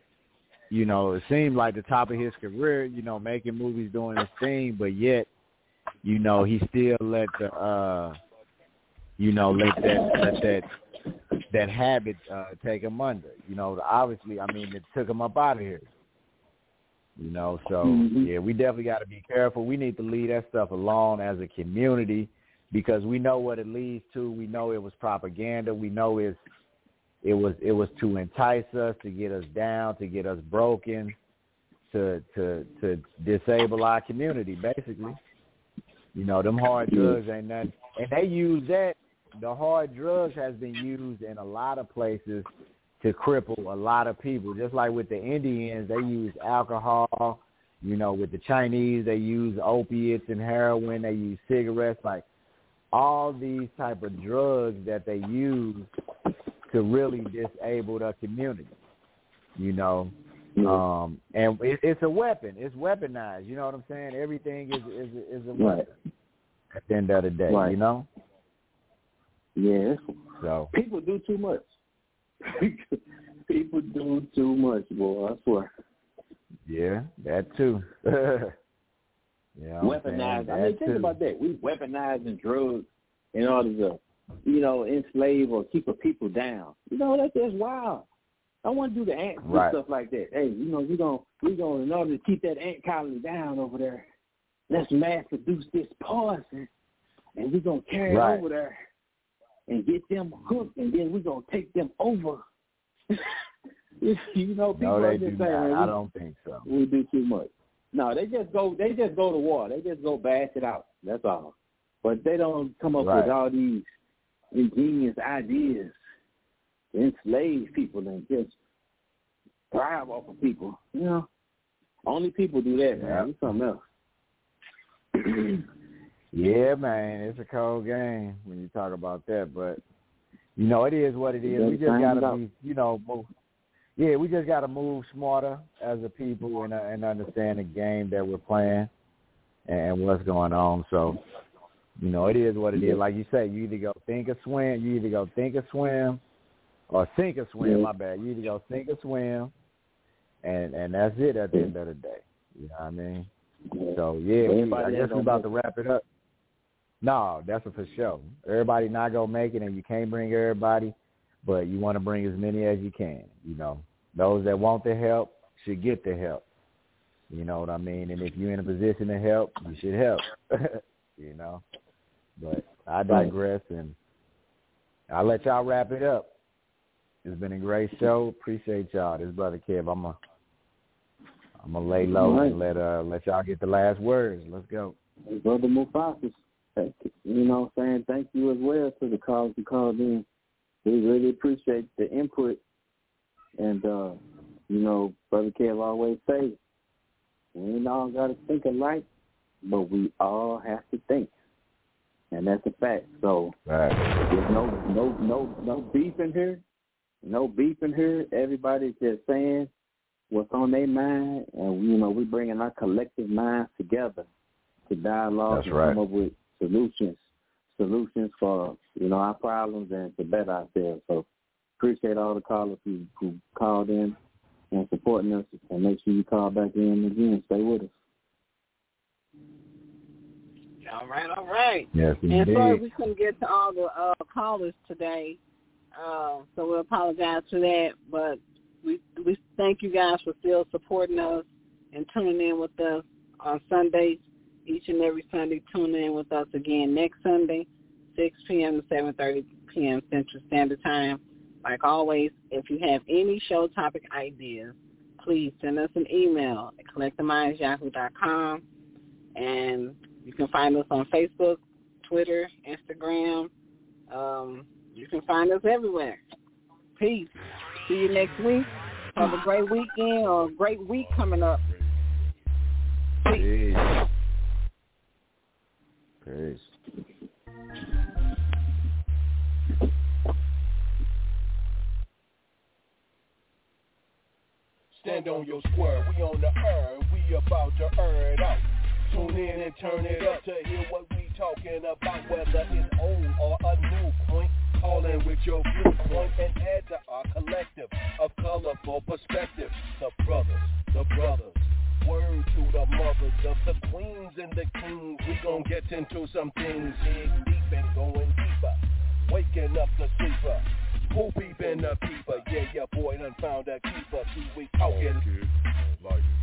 you know, it seemed like the top of his career, you know, making movies, doing his thing, but yet, you know, he still let the, uh, you know, let that, let that, that habit uh, take him under. You know, obviously, I mean, it took him up out of here. You know, so, mm-hmm. yeah, we definitely got to be careful. We need to leave that stuff alone as a community, because we know what it leads to. We know it was propaganda. We know it's, It was it was to entice us, to get us down, to get us broken, to to to disable our community, basically. You know, them hard drugs ain't nothing. And they use that, the hard drugs has been used in a lot of places to cripple a lot of people. Just like with the Indians, they use alcohol. You know, with the Chinese, they use opiates and heroin. They use cigarettes. Like, all these type of drugs that they use to really disable the community, you know, um, and it, it's a weapon. It's weaponized. You know what I'm saying? Everything is is, is a weapon right. at the end of the day. Right. You know? Yeah. So people do too much. People do too much, boy. I swear. Yeah, that too. Yeah, weaponized. I mean, think about that. We weaponizing drugs in order to, you know, enslave or keep a people down. You know, that's just wild. I want to do the ants and right. stuff like that. Hey, you know, we're going we gonna, in order to keep that ant colony down over there, let's mass produce this poison, and we're going to carry right. it over there and get them hooked, and then we're going to take them over. You know, people no, are they just do saying, not. we, I don't think so. We do too much. No, they just go. They just go to war. They just go bash it out. That's all. But they don't come up right. with all these ingenious ideas to enslave people and just thrive off of people. You know, only people do that, man. It's something else. Yeah, man, it's a cold game when you talk about that. But you know, it is what it is. We just gotta be, you know, move. Yeah, we just got to move smarter as a people and, uh, and understand the game that we're playing and what's going on. So, you know, it is what it is. Like you say, you either go think or swim, you either go think or swim, or sink or swim, yeah. my bad. You either go think or swim, and, and that's it at the end of the day. You know what I mean? So, yeah, we, I guess we're about to wrap it up. No, that's a for sure. Everybody not going to make it, and you can't bring everybody. But you want to bring as many as you can, you know. Those that want the help should get the help. You know what I mean? And if you're in a position to help, you should help, you know. But I digress, and I'll let y'all wrap it up. It's been a great show. Appreciate y'all. This is Brother Kev. I'm going I'm gonna lay low right. and let uh let y'all get the last words. Let's go. Brother Mufasa, you know what I'm saying? Thank you as well to the callers who called in. We really appreciate the input. And, uh, you know, Brother Kev always say, we ain't all got to think alike, but we all have to think. And that's a fact. So right. there's no, no, no, no beef in here. No beef in here. Everybody's just saying what's on their mind. And, you know, we bringing our collective minds together to dialogue that's and right. come up with solutions. Solutions for, you know, our problems and to better ourselves. So appreciate all the callers who, who called in and supporting us. And make sure you call back in again. Stay with us. All right, all right. Yes, and sorry we couldn't get to all the uh, callers today, uh, so we apologize for that. But we we thank you guys for still supporting us and tuning in with us on Sundays. Each and every Sunday, tune in with us again next Sunday, six p.m. to seven thirty p.m. Central Standard Time. Like always, if you have any show topic ideas, please send us an email at collect the minds yahoo dot com. And you can find us on Facebook, Twitter, Instagram. Um, you can find us everywhere. Peace. See you next week. Have a great weekend or a great week coming up. Peace. Peace. Stand on your square, we on the earn, we about to earn out. Tune in and turn it up to hear what we talking about, whether it's old or a new point. Call in with your viewpoint and add to our collective of colorful perspective. The brothers, the brothers. Word to the mothers of the queens and the kings. We gon' get into some things, dig deep and going deeper. Waking up the sleeper, who peepin' the peeper? Yeah, your boy done found a keeper. See, we talking like